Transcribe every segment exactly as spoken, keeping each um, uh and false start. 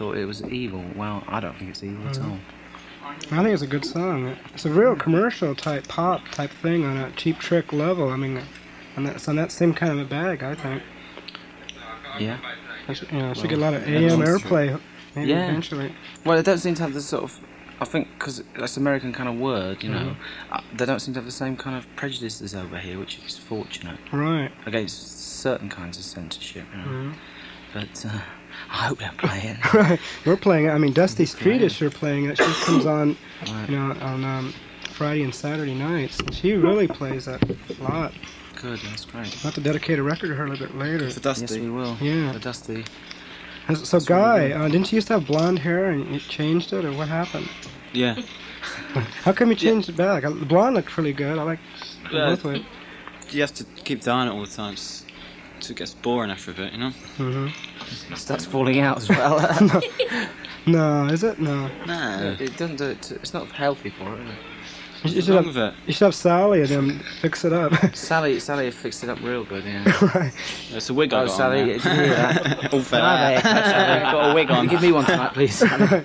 thought it was evil. Well, I don't think it's evil mm-hmm. at all. I think it's a good song. It's a real commercial type pop type thing on a Cheap Trick level. I mean, and that's on that same kind of a bag, I think. Yeah. I should, you know, I should well, get a lot of A M airplay maybe yeah. eventually. Well, it don't seem to have the sort of, I think, because that's an American kind of word, you know, mm-hmm. uh, they don't seem to have the same kind of prejudices over here, which is fortunate. Right. Against certain kinds of censorship, you know. Mm-hmm. But uh, I hope they're playing. Right. We're playing it. I mean, Dusty Street is sure playing it. She comes on, right. you know, on um, Friday and Saturday nights. And she really plays it a lot. Good, that's great. We'll have to dedicate a record to her a little bit later. For Dusty. Yes, we will. Yeah. For Dusty. So, that's Guy, really uh, didn't you used to have blonde hair and you changed it, or what happened? Yeah. How come you changed yeah. it back? The blonde looked pretty good. I like uh, both ways. You have to keep dyeing it all the time, so it gets boring after a bit, you know? Mm-hmm. It starts falling out as well. no. no, is it? No. No. It, it doesn't do it. To, it's not healthy for it, is it? You, you, should have, you should have Sally and then fix it up. Sally, Sally fixed it up real good, yeah. Right. It's a wig oh, I got Sally, on did you hear that? All fell out. Got a wig on. Give me one tonight, please. Sally.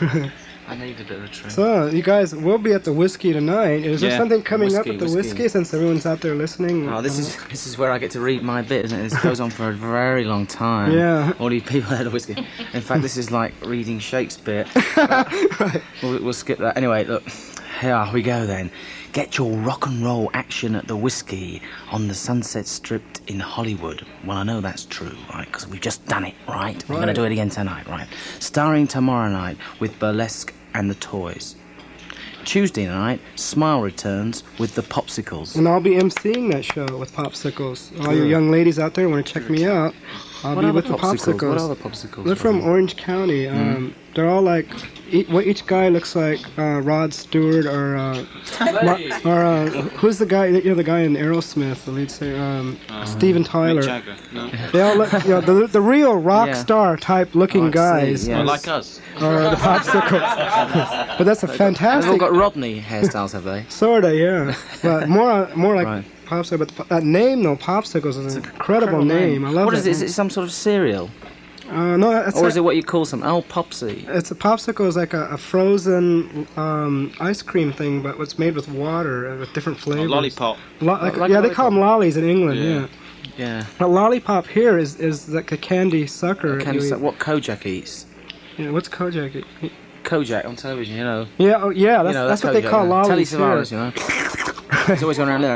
I need a bit of a trim. So, you guys will be at the Whiskey tonight. Is there yeah. something coming whiskey, up at the whiskey. Whiskey since everyone's out there listening? Oh, this is this is where I get to read my bit, isn't it? This goes on for a very long time. Yeah. All these people at the Whiskey. In fact, this is like reading Shakespeare. Right. We'll, we'll skip that. Anyway, look. Here we go then. Get your rock and roll action at the Whiskey on the Sunset Strip in Hollywood. Well, I know that's true, right? Because we've just done it, right? right. We're going to do it again tonight, right? Starring tomorrow night with Burlesque and the Toys. Tuesday night, Smile returns with the Popsicles. And I'll be emceeing that show with Popsicles. All your young ladies out there want to check me out. I'll what be are with the the Popsicles. What are the Popsicles? They're from Orange County. Um, mm. They're all like, each, well, each guy looks like uh, Rod Stewart or, uh, Ma or uh, who's the guy, you know, the guy in Aerosmith, the lead singer, um, uh, Steven Tyler. No. They all look, you know, the, the real rock yeah. star type looking oh, guys. Yeah. Oh, like us. Or the Popsicles. But that's a fantastic. They've all got Rodney hairstyles, have they? Sorta, yeah. But more, more like. Right. Popsicle, but the, that name though, Popsicles, is an incredible, incredible name. name. I love what it. What is it? Is it some sort of cereal? Uh, no, that's or a, is it what you call some? Oh, Popsy. It's a Popsicle is like a, a frozen um, ice cream thing, but it's made with water with different flavors. A lollipop. Lo like, oh, like yeah, they call them lollies in England. Yeah. Yeah. A lollipop here is is like a candy sucker. A candy su what Kojak eats? Yeah, what's Kojak eat? Kojak on television, you know. Yeah, oh, yeah, that's, you know, that's, that's what Kojak, they call you know. lollies Telly Savalas, you know. He's always going around there.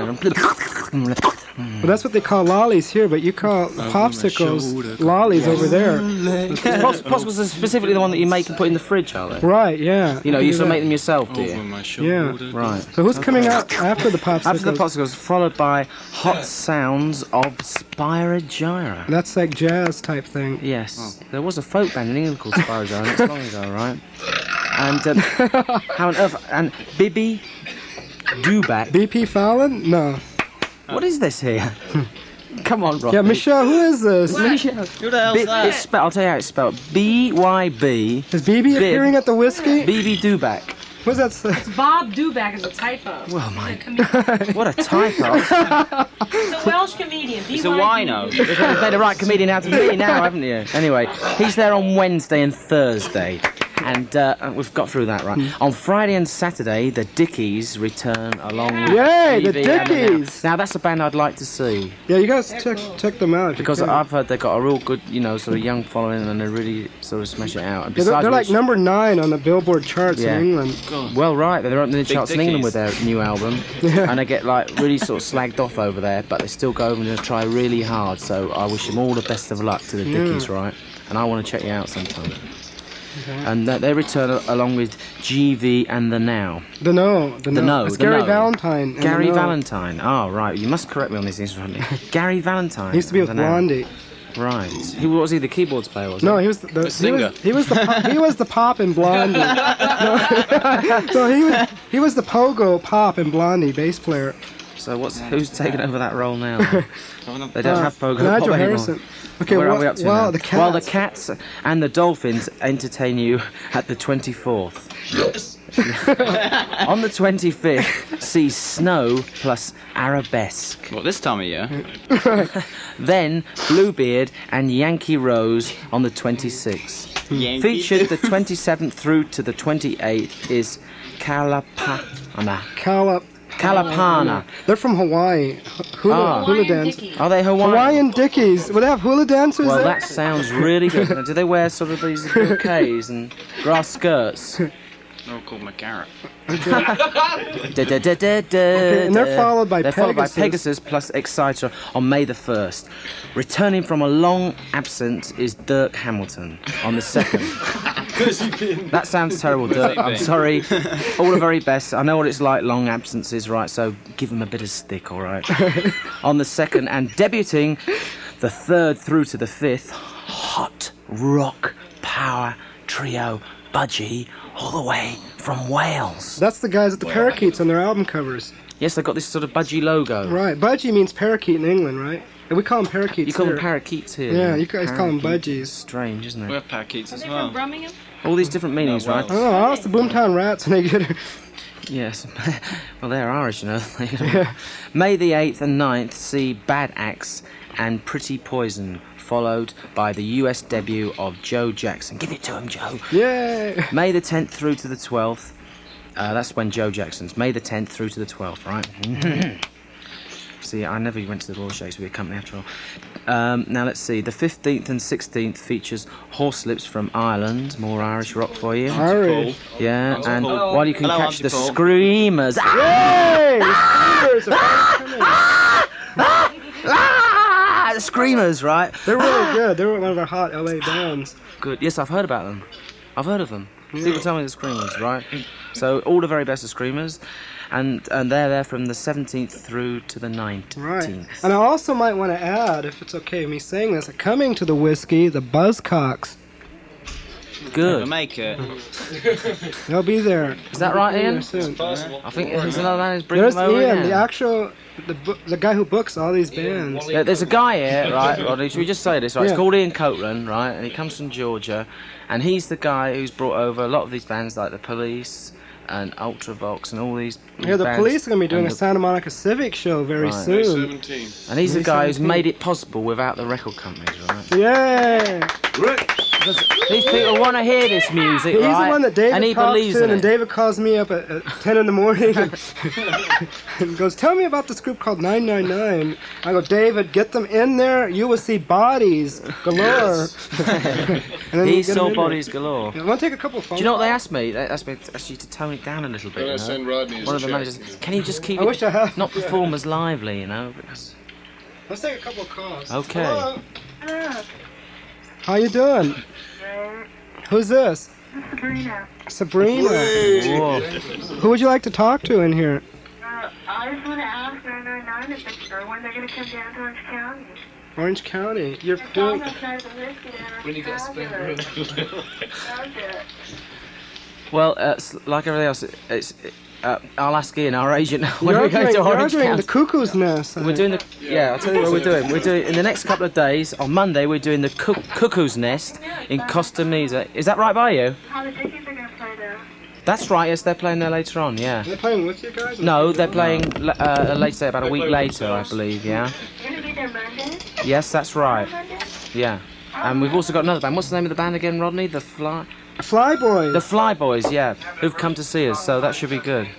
Well, that's what they call lollies here, but you call popsicles lollies yes. over there. Pops, popsicles are specifically the one that you make and put in the fridge, are they? Right, yeah. You know, you sort of make them yourself, do you? Yeah. Right. So who's coming out after the popsicles? After the popsicles, followed by Hot Sounds of Spyro Gyra. That's like jazz type thing. Yes. Oh. There was a folk band in England called Spyro Gyra, not so long ago, right? And um, how on earth? And Bibby Duback. B P Fallon? No. What is this here? Come on, Rob. Yeah, Michelle, who is this? Michelle. Who the hell's that? It's spelled, I'll tell you how it's spelled. B Y B. Is B B appearing at the Whiskey? B B Duback. What's that say? It's Bob Duback is a typo. Well, my God. What a typo. It's a Welsh comedian. It's a wino. You've made a right comedian out of me now, haven't you? Anyway, he's there on Wednesday and Thursday. And uh, we've got through that, right? Mm. On Friday and Saturday, the Dickies return along with Yay, T V the Dickies! Now, that's a band I'd like to see. Yeah, you guys check check them out. Because I've heard they've got a real good, you know, sort of young following and they really sort of smash it out. And yeah, they're they're which, like number nine on the Billboard charts yeah. in England. God. Well, right, they're on the Big charts Dickies. in England with their new album. Yeah. And they get like really sort of slagged off over there, but they still go over and try really hard. So I wish them all the best of luck to the yeah. Dickies, right? And I want to check you out sometime. Okay. And uh, they return along with G V and The Now. The No. The, the No. No. It's the Gary no. Valentine. Gary the no. Valentine. Oh, right. You must correct me on these things. Gary Valentine. He used to be with Blondie. Right. Who was he? The keyboards player, was he? No, he was the, the, the singer. He was, he was the pop, he was the pop in Blondie. No, so he was he was the pogo pop in Blondie bass player. So what's who's taking over that role now? They don't uh, have pogo Nigel pop Harrison. anymore. Okay, Where well, are we up to well now? the cats. While the Cats and the Dolphins entertain you at the twenty-fourth. Yes. On the twenty-fifth, see Snow plus Arabesque. What, this time of year? Then Bluebeard and Yankee Rose on the twenty-sixth. Yankee. Featured the twenty-seventh through to the twenty-eighth is Kalapana. Kalap. Kalapana. They're from Hawaii. Hula, Ah. hula Hawaiian dance. Dickies. Are they Hawaiian? Hawaiian Dickies. Will they have hula dancers Well, there? that sounds really good. Now, do they wear sort of these bouquets and grass skirts? They're all called McGarrett. Da, da, da, da, da, and they're da. followed by They're followed by Pegasus. Pegasus plus Exciter on May the first. Returning from a long absence is Dirk Hamilton on the second. That sounds terrible, Dirk. I'm sorry. All the very best. I know what it's like, long absences, right? So give him a bit of stick, all right? On the second, and debuting the third through to the fifth, hot rock power trio Budgie, all the way from Wales. That's the guys with the parakeets on their album covers. Yes, they've got this sort of Budgie logo. Right. Budgie means parakeet in England, right? And we call them parakeets You call here. them parakeets here. Yeah, you guys call them Parakeet. budgies. Strange, isn't We it? have parakeets Are as they well. from Birmingham? All these different meanings, No, right? I don't know. I asked the Boomtown Rats and they get Yes. Well, they're Irish, you know. May the eighth and ninth see Bad Axe and Pretty Poison, followed by the U S debut of Joe Jackson. Give it to him, Joe. Yay! May the tenth through to the twelfth. Uh, that's when Joe Jackson's. May the tenth through to the twelfth, right? See, I never went to the Royal Shakespeare Company after all. Um, now let's see. The fifteenth and sixteenth features Horselips from Ireland. More Irish rock for you. Irish. Yeah, Auntie and Paul. while you can Hello, catch Auntie the Paul. Screamers. Yay! Screamers are coming. Ah, the Screamers, right? They're really good. They're one of our hot L A bands. Good. Yes, I've heard about them. I've heard of them. People tell me the Screamers, right? So all the very best of Screamers, and and they're there from the seventeenth through to the nineteenth. Right. And I also might want to add, if it's okay with me saying this, coming to the whiskey, the Buzzcocks. Never Good. make it. They'll be there. Is that right, They'll be Ian? there soon. I think there's another man who's bringing There's them over Ian, again. the actual, the bu- the guy who books all these bands. Yeah, there's a guy here, right, Rodney, should we just say this, right? Yeah. It's called Ian Copeland, right, and he comes from Georgia, and he's the guy who's brought over a lot of these bands like The Police and Ultravox and all these, these Yeah, the bands. police are going to be doing And a the- Santa Monica Civic show very Right. soon. And he's the May guy who's seventeenth. made it possible without the record companies, right? Yay! Because these people want to hear this music, He's right? the one that David and he talks believes to, in and it. David calls me up at, at ten in the morning and, and goes, "Tell me about this group called nine nine nine." I go, "David, get them in there. You will see bodies galore." And then He you get them saw in bodies there. galore. Yeah, I want to take a couple of phone Do you know what they calls? asked me? They asked me to, asked you to tone it down a little bit. Can I You know? send Rodney as One a of the check? managers. Can you just keep I it wish I had. not perform as lively, you know? Because Let's take a couple of calls. Okay. Hello? How you doing? Who's this? Sabrina. Sabrina. whoa. Who would you like to talk to in here? Uh, I just want to ask nine nine nine if it's sure when they're going to come down to Orange County. Orange County. You're I saw doing. them outside the whiskey and when you got spare room. Loved it. Well, uh, s- like everything else, it's. Uh, I'll ask Ian, our agent, when You're we go doing, to you're Orange doing County. the cuckoo's nest. I We're think. doing the yeah. I'll tell you what we're doing. We're doing in the next couple of days. On Monday, we're doing the Cuck- Cuckoo's Nest in Costa Mesa. Is that right by you? How the Dickies are going to play there. That's right. Yes, they're playing there later on. Yeah. They're playing with you guys? No, they're playing l- uh, later, about a week later, I believe. Yeah. You're going to be there Monday? Yes, that's right. Monday? Yeah. And we've also got another band. What's the name of the band again, Rodney? The Fly. Flyboys. The Flyboys. Yeah, who've come to see us. So that should be good.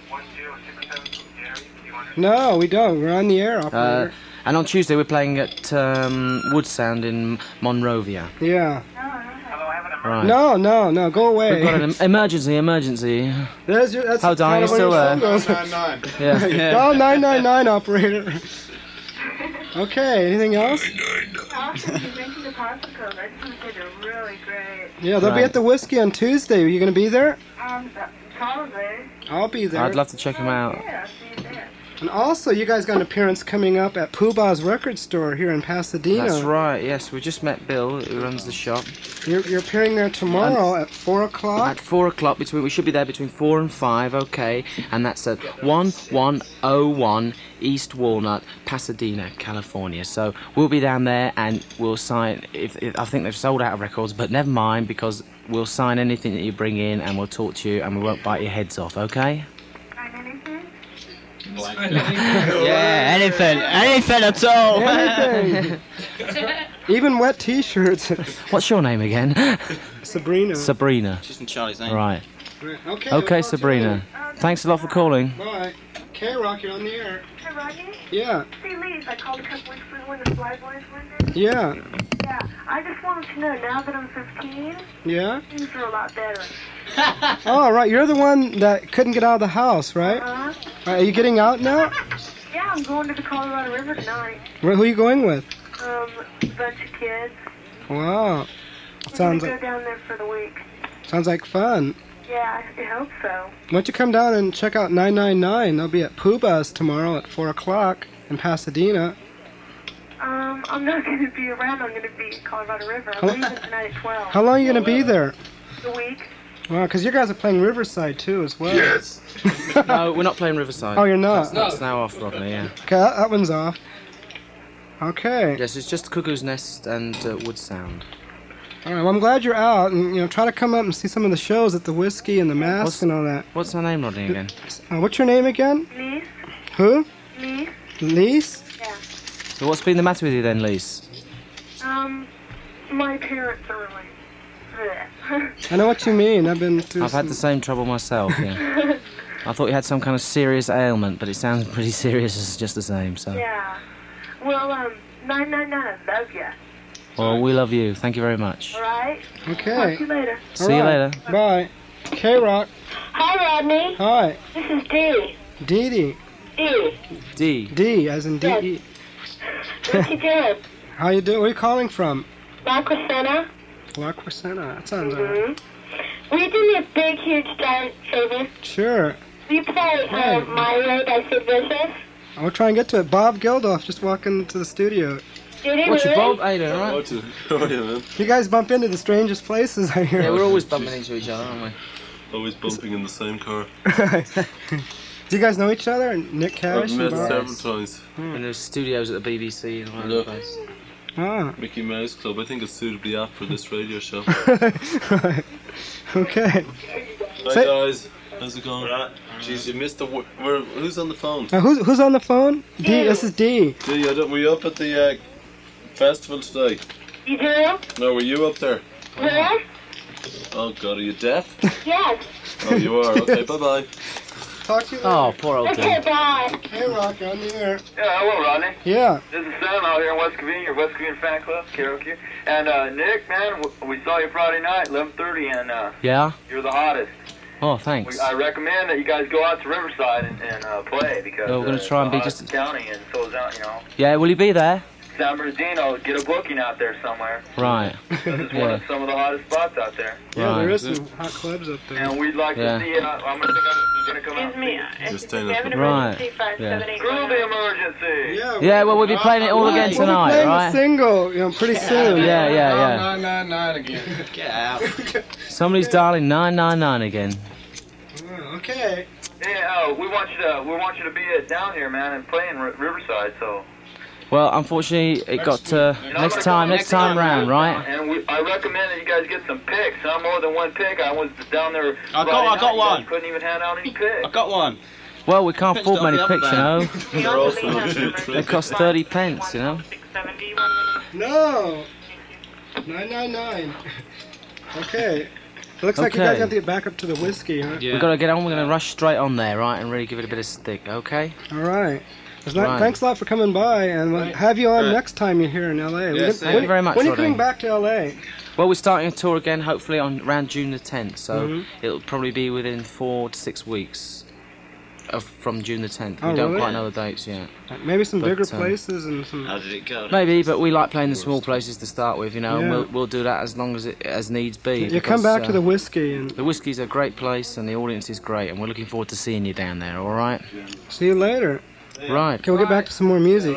No, we don't. We're on the air, Uh, operator. and on Tuesday we're playing at um, Woodsound in Monrovia. Yeah. Right. No, no, no. Go We've away. got an em- emergency, emergency. There's your. That's Hold on, kind of you're where still your there. phone goes. Nine nine. Yeah. Call nine nine nine, operator. Okay. Anything else? Awesome. You mentioned the popsicles. I just want to say they're really great. Yeah, they'll be Right. at the whiskey on Tuesday. Are you going to be there? Um, probably. I'll be there. I'd love to check them out. Yeah, I'll see you there. And also, you guys got an appearance coming up at Poobah's record store here in Pasadena. That's right. Yes, we just met Bill, who runs the shop. You're, you're appearing there tomorrow at four o'clock. At four o'clock. Between we should be there between four and five. Okay, and that's at one one oh one East Walnut, Pasadena, California. So we'll be down there and we'll sign. If, if I think they've sold out of records, but never mind, because we'll sign anything that you bring in and we'll talk to you and we won't bite your heads off. Okay? Find anything? Yeah, anything, anything at all. Anything. Even wet T-shirts. What's your name again? Sabrina. Sabrina. She's in Charlie's name. Right. Right, Okay, Okay, we'll talk to you Sabrina. later. Thanks a lot for calling. Bye. K-Rock, you're on the air. Hey, Rodney? Yeah, Hey, Lee, I called a couple weeks ago when the Fly Boys were there. yeah, Yeah, I just wanted to know, now that I'm fifteen, yeah. things are a lot better. Oh, right, you're the one that couldn't get out of the house, right? Huh? Are you getting out now? Yeah, I'm going to the Colorado River tonight. Where, who are you going with? Um, a bunch of kids. Wow. We're Sounds gonna like, go down there for the week. sounds like fun. Yeah, I hope so. Why don't you come down and check out nine nine nine? They'll be at Puba's tomorrow at four o'clock in Pasadena. Um, I'm not going to be around. I'm going to be at Colorado River. I'm How- leaving tonight at twelve. How long are you going to be there? The week. Wow, because you guys are playing Riverside too as well. Yes. No, we're not playing Riverside. Oh, you're not? That's now off, Rodney, yeah. Okay, that, that one's off. Okay. Yes, it's just Cuckoo's Nest and uh, Wood Sound. All right, well, I'm glad you're out, and, you know, try to come up and see some of the shows at the Whiskey and the Mask What's- and all that. What's her name, Rodney, again? Uh, what's your name again? Lise? Who? Lise? Lise? Yeah. So what's been the matter with you then, Lise? Um, my parents are really... bleh. I know what you mean. I've been through I've some... had the same trouble myself, yeah. I thought you had some kind of serious ailment, but it sounds pretty serious as just the same, so... Yeah. Well, um, nine nine nine, love ya. Well, we love you. Thank you very much. All right? Talk Okay. to you later. See you All later. right. Bye. K-Rock. Hi, Rodney. Hi. This is Dee. Dee Dee. Dee. D. D as in D E. What you doing? How you doing? Where are you calling from? La Crescenta? La Crescenta. That sounds all right. Mm-hmm. Will you do me a big, huge, giant favor? Sure. Will you play uh, My Way by Sid Vicious? I'll try and get to it. Bob Geldof just walked into the studio. Did he What's your really? Bob? How you doing, all right? to? Oh yeah, man. You guys bump into the strangest places, I hear. Yeah, we're always bumping into each other, aren't we? Always bumping in the same car. Do you guys know each other? Nick I've Cash and met Bob? several times. In the studios at the B B C and all over Yeah. the place. Ah. Mickey Mouse Club. I think it's suitably apt for this radio show. Right. Okay. Hi Say- guys, how's it going? Jeez, you missed the. wo- Where, who's on the phone? Now, who's who's on the phone? D. This is D. Gee, I don't, were you up at the uh, festival today? You do? No, were you up there? Where? Oh God, are you deaf? Yes. Oh, you are. Okay, bye bye. Talk to you later. Oh, poor old Okay, thing. bye. Hey, Rock, you're on the air. Yeah, hello, Rodney. Yeah. This is Sam out here in West Covina, your West Covina fan club, karaoke. And uh, Nick, man, w- we saw you Friday night, eleven thirty, and uh, Yeah? you're the hottest. Oh, thanks. We, I recommend that you guys go out to Riverside and, and uh, play because Well, we're gonna uh, try and it's be the just- hottest county, and so is out, you know, Yeah, will you be there? San Bernardino. Get a booking out there somewhere. Right. It's one Yeah. of some of the hottest spots out there. Yeah, there Right. is some hot clubs up there. And we'd like Yeah. to see. Uh, I'm gonna think I'm gonna come out. Excuse me. and Just If staying you have up. an Right. emergency, five Yeah. seven eight see. Through one the nine. emergency. Yeah, well, we'll be playing it all again We'll be tonight, playing right? a single, you know, pretty soon. Yeah, yeah, yeah. nine nine nine again. Get out. Somebody's dialing nine nine nine again. Oh, okay. Yeah, uh, we want you to we want you to be uh, down here, man, and play in R- Riverside. So. Well, unfortunately, it got uh, next time, next time round, right? And we, I recommend that you guys get some picks. Not more than one pick. I was down there. I got- Friday I got night, you guys one. Couldn't even hand out any picks. I got one. Well, we can't afford many Pitched off the picks, you other know. We They're also also have two, an three. They cost thirty pence, you know. six seventy one minute. No. nine nine nine. Okay. It looks like you Okay. guys have to get back up to the whiskey, huh? Yeah. We've got to get on, we're going to rush straight on there, right, and really give it a bit of stick, okay? All right. It's not- Right. Thanks a lot for coming by, and we'll have you on Right. next time you're here in L A. Yes, When- thank you very much, When are you Rodney. coming back to L A? Well, we're starting a tour again, hopefully on around June the tenth, so Mhm. it'll probably be within four to six weeks of, from June the tenth. We Oh, don't really? quite know the dates yet. Maybe some But, bigger um, places and some. How did it go? Maybe, but we like playing the small places to start with, you know, and Yeah. we'll, we'll do that as long as it as needs be. You come because, back to uh, the whiskey and The Whiskey's a great place and the audience is great, and we're looking forward to seeing you down there, alright? see you later. Right. Okay, we'll get back to some more music.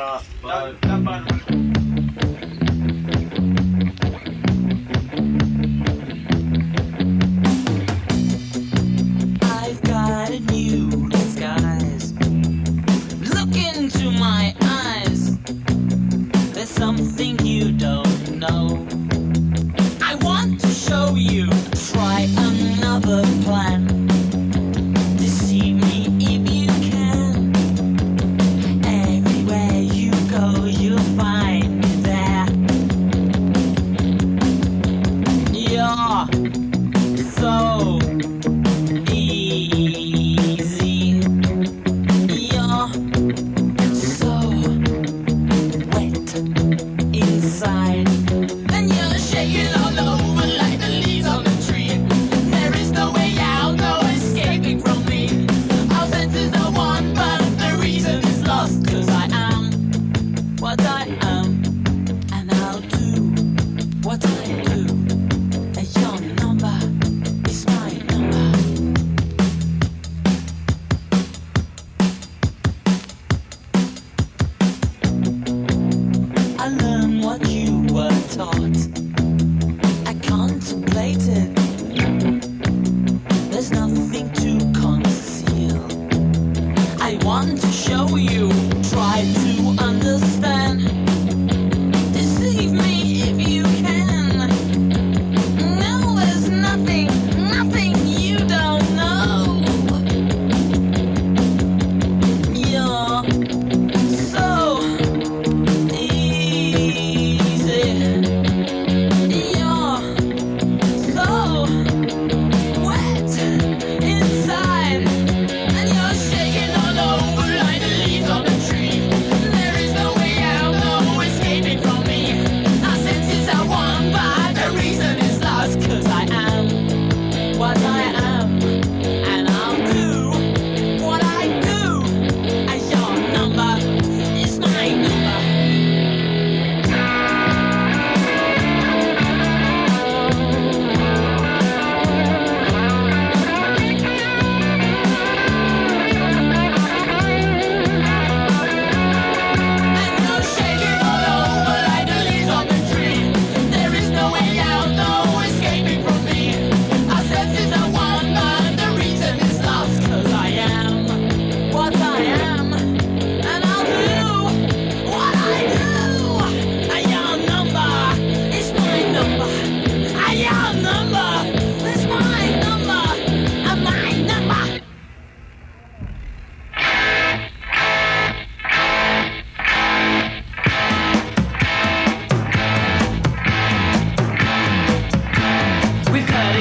I've got a new disguise. Look into my eyes. There's something you don't know. I want to show you. Try another plan. Deceive me if you can. Everywhere you go, you'll find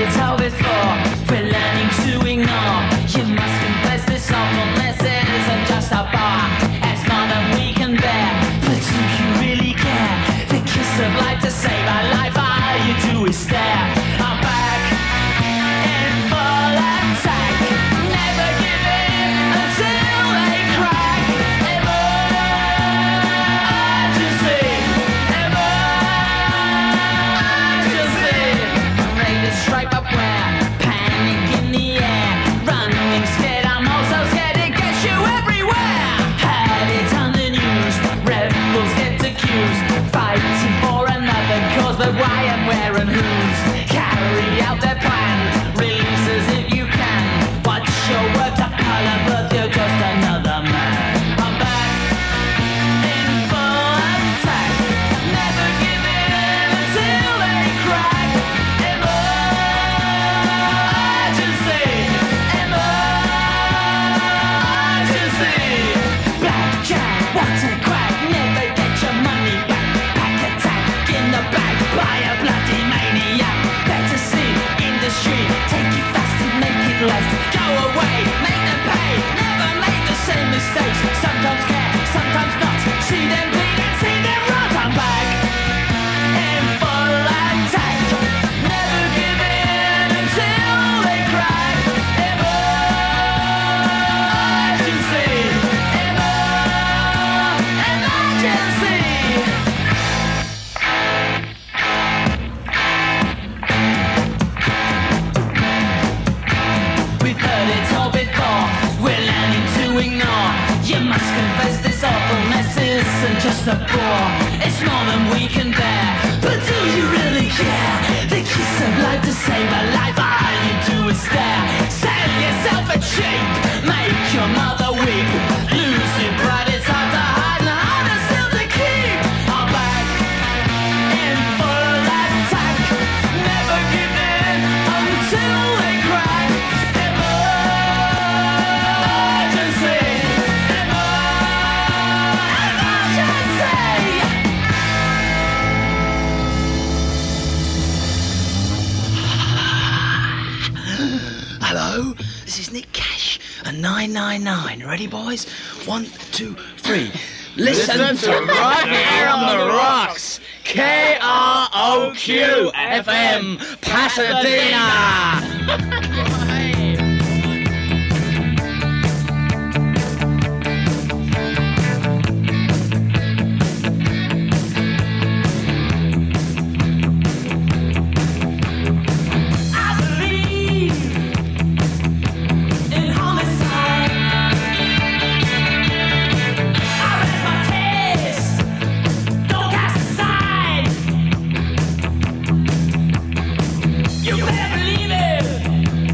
it all before. We're learning to ignore. You must confess this awfulness isn't just a bar. It's more than we can bear. But do you really care? The kiss of life to save our life. All you do is stare. I'm back in full attack. Never give in until they crack. Emergency, emergency. Made a stripe up where panic in the air. Running scared, I'm also scared. It gets you everywhere. Had it on the news. Rebels get accused. Fighting for another cause, but why and where and whose? Carry out their plan. Release as if you can. Watch your work to color, but you're just another man. I'm back in full attack. Never give in until they crack. Emergency, emergency. Blackjack, what's a crack? Never get your money back. Pack attack in the bag by a bloody maniac. Better see in the street. Take it fast and make it last. Go away, make them pay. Never make the same mistakes. Sometimes care, sometimes not. See them bleed and see them rot. I'm back in full attack. Never give in until they crack. Emergency, emer- emergency. We've heard it all before. We're learning to ignore. You must confess this awfulness isn't just a bore. It's more than we can bear. But do you really care? The kiss of life to save a life. All you do is stare. Sell yourself a cheap. Make your mother weep. Lose your pride. It's hard to hide and harder still to keep. I'm back in full attack. Never give in until they crack. Emergency, emergency. Hello, this is Nick Cash and nine nine nine. Ready, boys? One, two, three. Listen, to Right Here on the Rocks. K R O Q F M, Pasadena. I believe in homicide. I rest my case. Don't cast aside. You better believe it.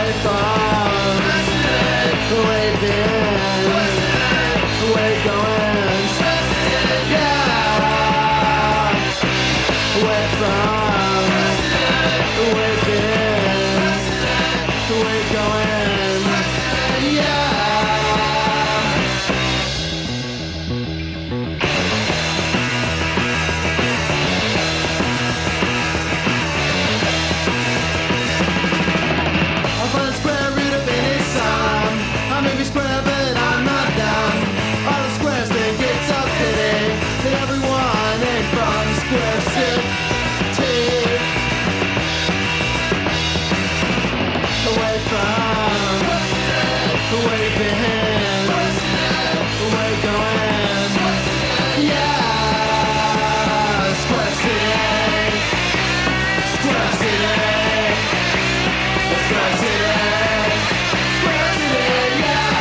away from where you've been, where you're going, yeah, away from where you've been, where you're going, yeah. I'll find the square root of any sum. I may be square, but I'm not dumb. All the squares think it's a pity that everyone ain't from Square City. Away from where you've been, where you're going, yeah, Square City, Square City. Square City, Square City, yeah.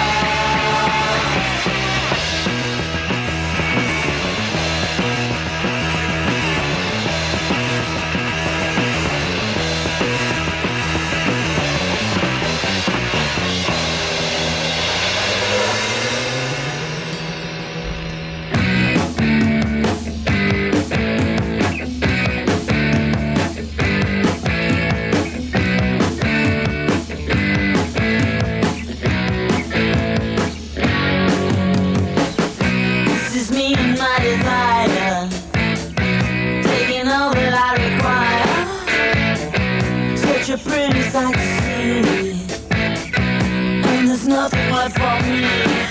This is me and my desire, taking all that I require. Such a pretty sight to see, and there's nothing left for me.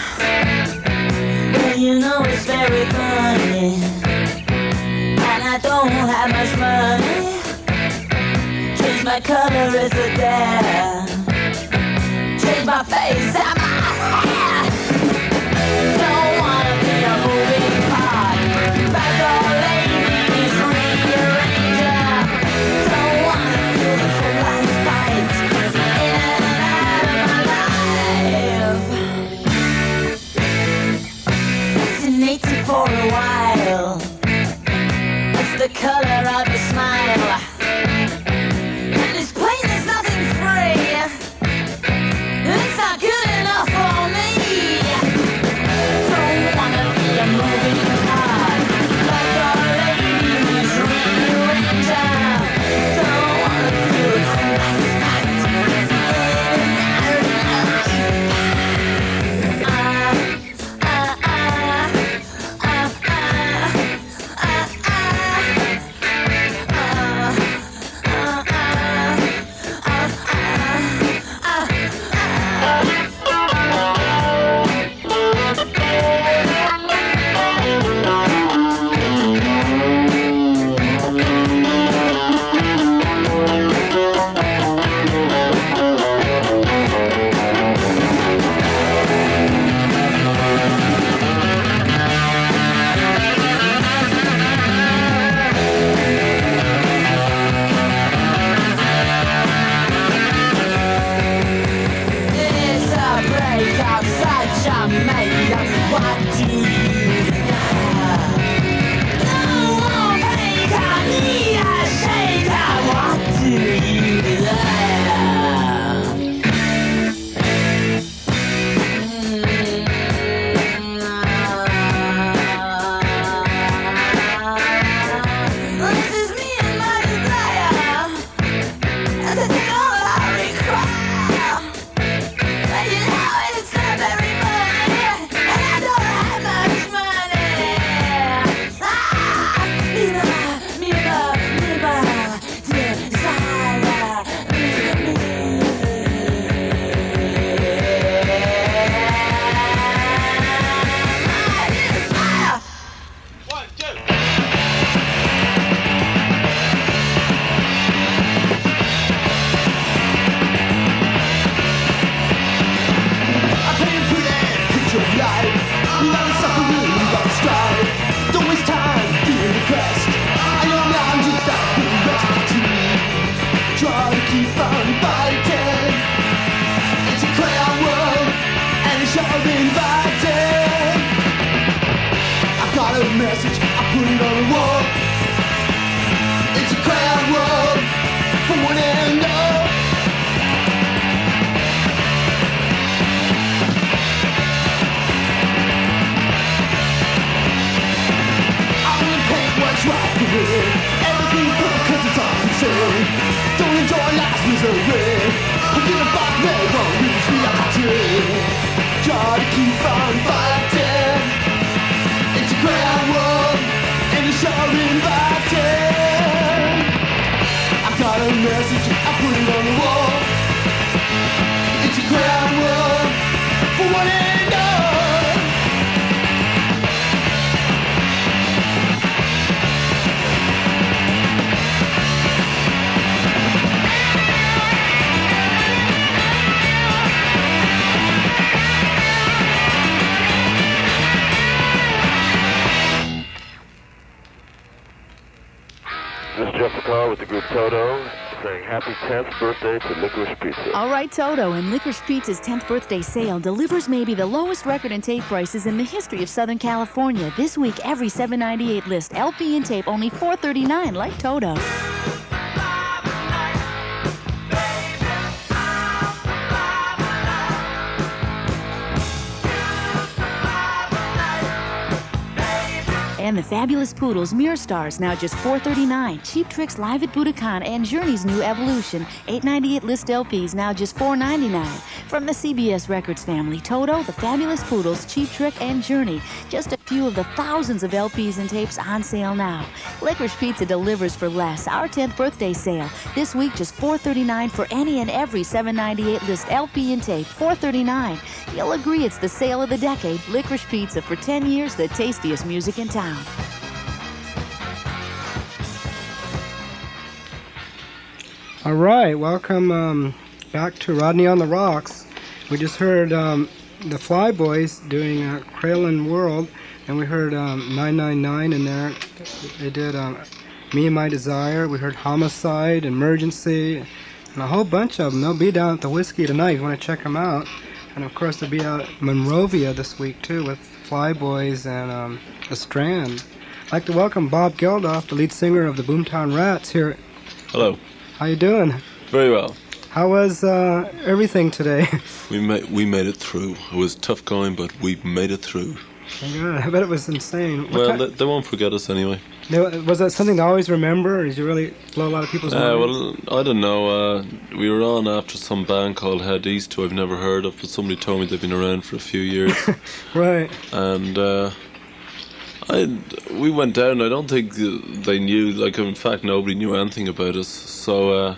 Well, you know it's very funny, and I don't have much money. Change my color is a dare, change my face and my hair. Don't wanna be a moving part, but the ladies rearranger. Don't wanna do the full life fight, in and out of my life. Fascinating for a while, it's the color of your smile. And it's plain there's nothing free, it's not good enough. group Toto, saying happy tenth birthday to Licorice Pizza. All right, Toto, and Licorice Pizza's tenth birthday sale delivers maybe the lowest record and tape prices in the history of Southern California. This week, every seven ninety-eight list, L P and tape, only four thirty-nine, like Toto. And the Fabulous Poodles Mirror Stars, now just four thirty-nine. Cheap Tricks Live at Budokan and Journey's new Evolution, eight ninety-eight list L Ps, now just four ninety-nine. From the C B S Records family, Toto, the Fabulous Poodles, Cheap Trick, and Journey. Just a few of the thousands of L Ps and tapes on sale now. Licorice Pizza delivers for less. Our tenth birthday sale. This week, just four thirty-nine for any and every seven ninety-eight list L P and tape, four thirty-nine. You'll agree it's the sale of the decade. Licorice Pizza, for ten years, the tastiest music in town. All right, welcome um, back to Rodney on the Rocks. We just heard um, the Flyboys doing uh, Kralin World, and we heard um, nine nine nine in there. They did um, Me and My Desire. We heard Homicide, Emergency, and a whole bunch of them. They'll be down at the Whiskey tonight if you want to check them out. And of course, they'll be out at Monrovia this week too with Flyboys and um, The Strand. I'd like to welcome Bob Geldof, the lead singer of the Boomtown Rats here. Hello. How you doing? Very well. How was uh, everything today? We made we made it through. It was tough going, but we made it through. Yeah, I bet it was insane. What well, ti- they, they won't forget us anyway. They- was that something to always remember, or did you really blow a lot of people's Uh, minds? well, I don't know. Uh, we were on after some band called Head East, who I've never heard of, but somebody told me they've been around for a few years. Right. And uh, I, we went down. I don't think they knew. Like, in fact, nobody knew anything about us. So, uh,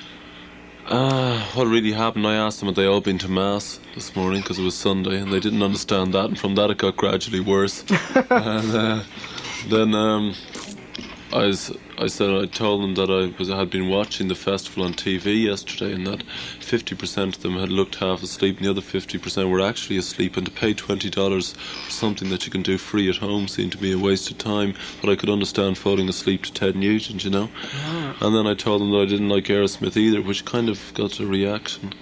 uh, what really happened? I asked them had they all been to mass this morning because it was Sunday, and they didn't understand that. And from that, it got gradually worse. and uh, then um, I was, I said I told them that I was I had been watching the festival on T V yesterday, and that fifty percent of them had looked half asleep, and the other fifty percent were actually asleep. And to pay twenty dollars for something that you can do free at home seemed to be a waste of time. But I could understand falling asleep to Ted Nugent, you know. Yeah. And then I told them that I didn't like Aerosmith either, which kind of got a reaction.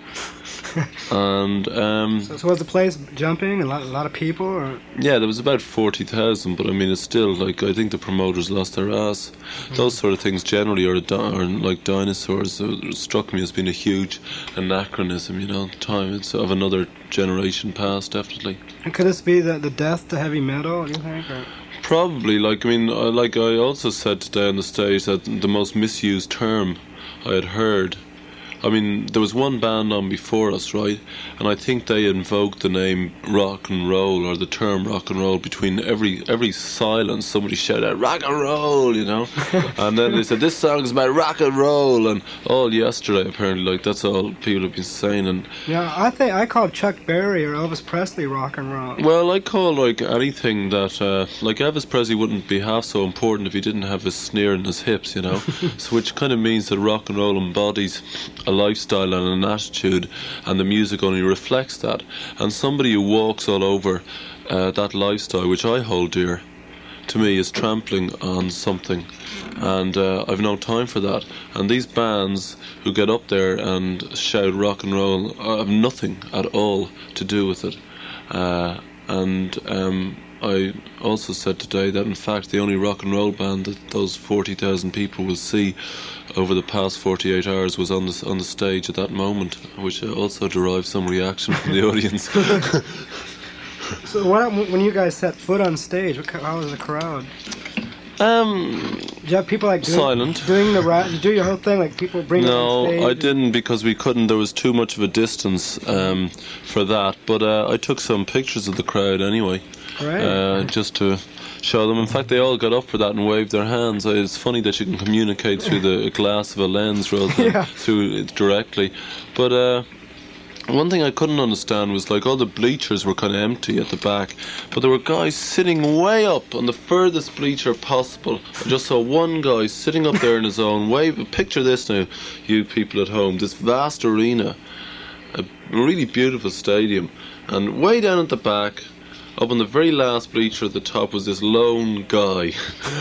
and um, So, so was the place jumping? A lot, a lot of people? Or? yeah, there was about forty thousand, but I mean, it's still like I think the promoters lost their ass. Mm-hmm. Those sort of things generally are, di- are like dinosaurs. It struck me as being a huge anachronism, you know. Time it's of another generation past, definitely. And could this be the, the death to heavy metal, do you think? Or? Probably. Like I mean, I, like I also said today on the stage that the most misused term I had heard. I mean, there was one band on before us, right? And I think they invoked the name rock and roll, or the term rock and roll, between every every silence. Somebody shouted out rock and roll, you know. And then they said this song is about rock and roll, and all yesterday apparently, like that's all people have been saying. And Yeah, I think I called Chuck Berry or Elvis Presley rock and roll. well, I call like anything that uh, like Elvis Presley wouldn't be half so important if he didn't have his snare in his hips, you know. So which kind of means that rock and roll embodies a lifestyle and an attitude, and the music only reflects that. And somebody who walks all over uh, that lifestyle, which I hold dear, to me is trampling on something, and uh, I've no time for that. And these bands who get up there and shout rock and roll have nothing at all to do with it. Uh, and um, I also said today that in fact the only rock and roll band that those forty thousand people will see over the past forty-eight hours was on the on the stage at that moment, which also derived some reaction from the audience. So what, when you guys set foot on stage, what, how was the crowd? Um, Did you have people like doing, silent. doing the ra- you do your whole thing, like people bring it on No, stage? I didn't, because we couldn't. There was too much of a distance um, for that. But uh, I took some pictures of the crowd anyway, Right. uh, just to show them. In fact, they all got up for that and waved their hands. Uh, It's funny that you can communicate through the glass of a lens rather than Yeah. through it directly. But uh, one thing I couldn't understand was like all the bleachers were kind of empty at the back, but there were guys sitting way up on the furthest bleacher possible. I just saw one guy sitting up there in his own way. Picture this now, you people at home, this vast arena, a really beautiful stadium, and way down at the back, up on the very last bleacher at the top was this lone guy.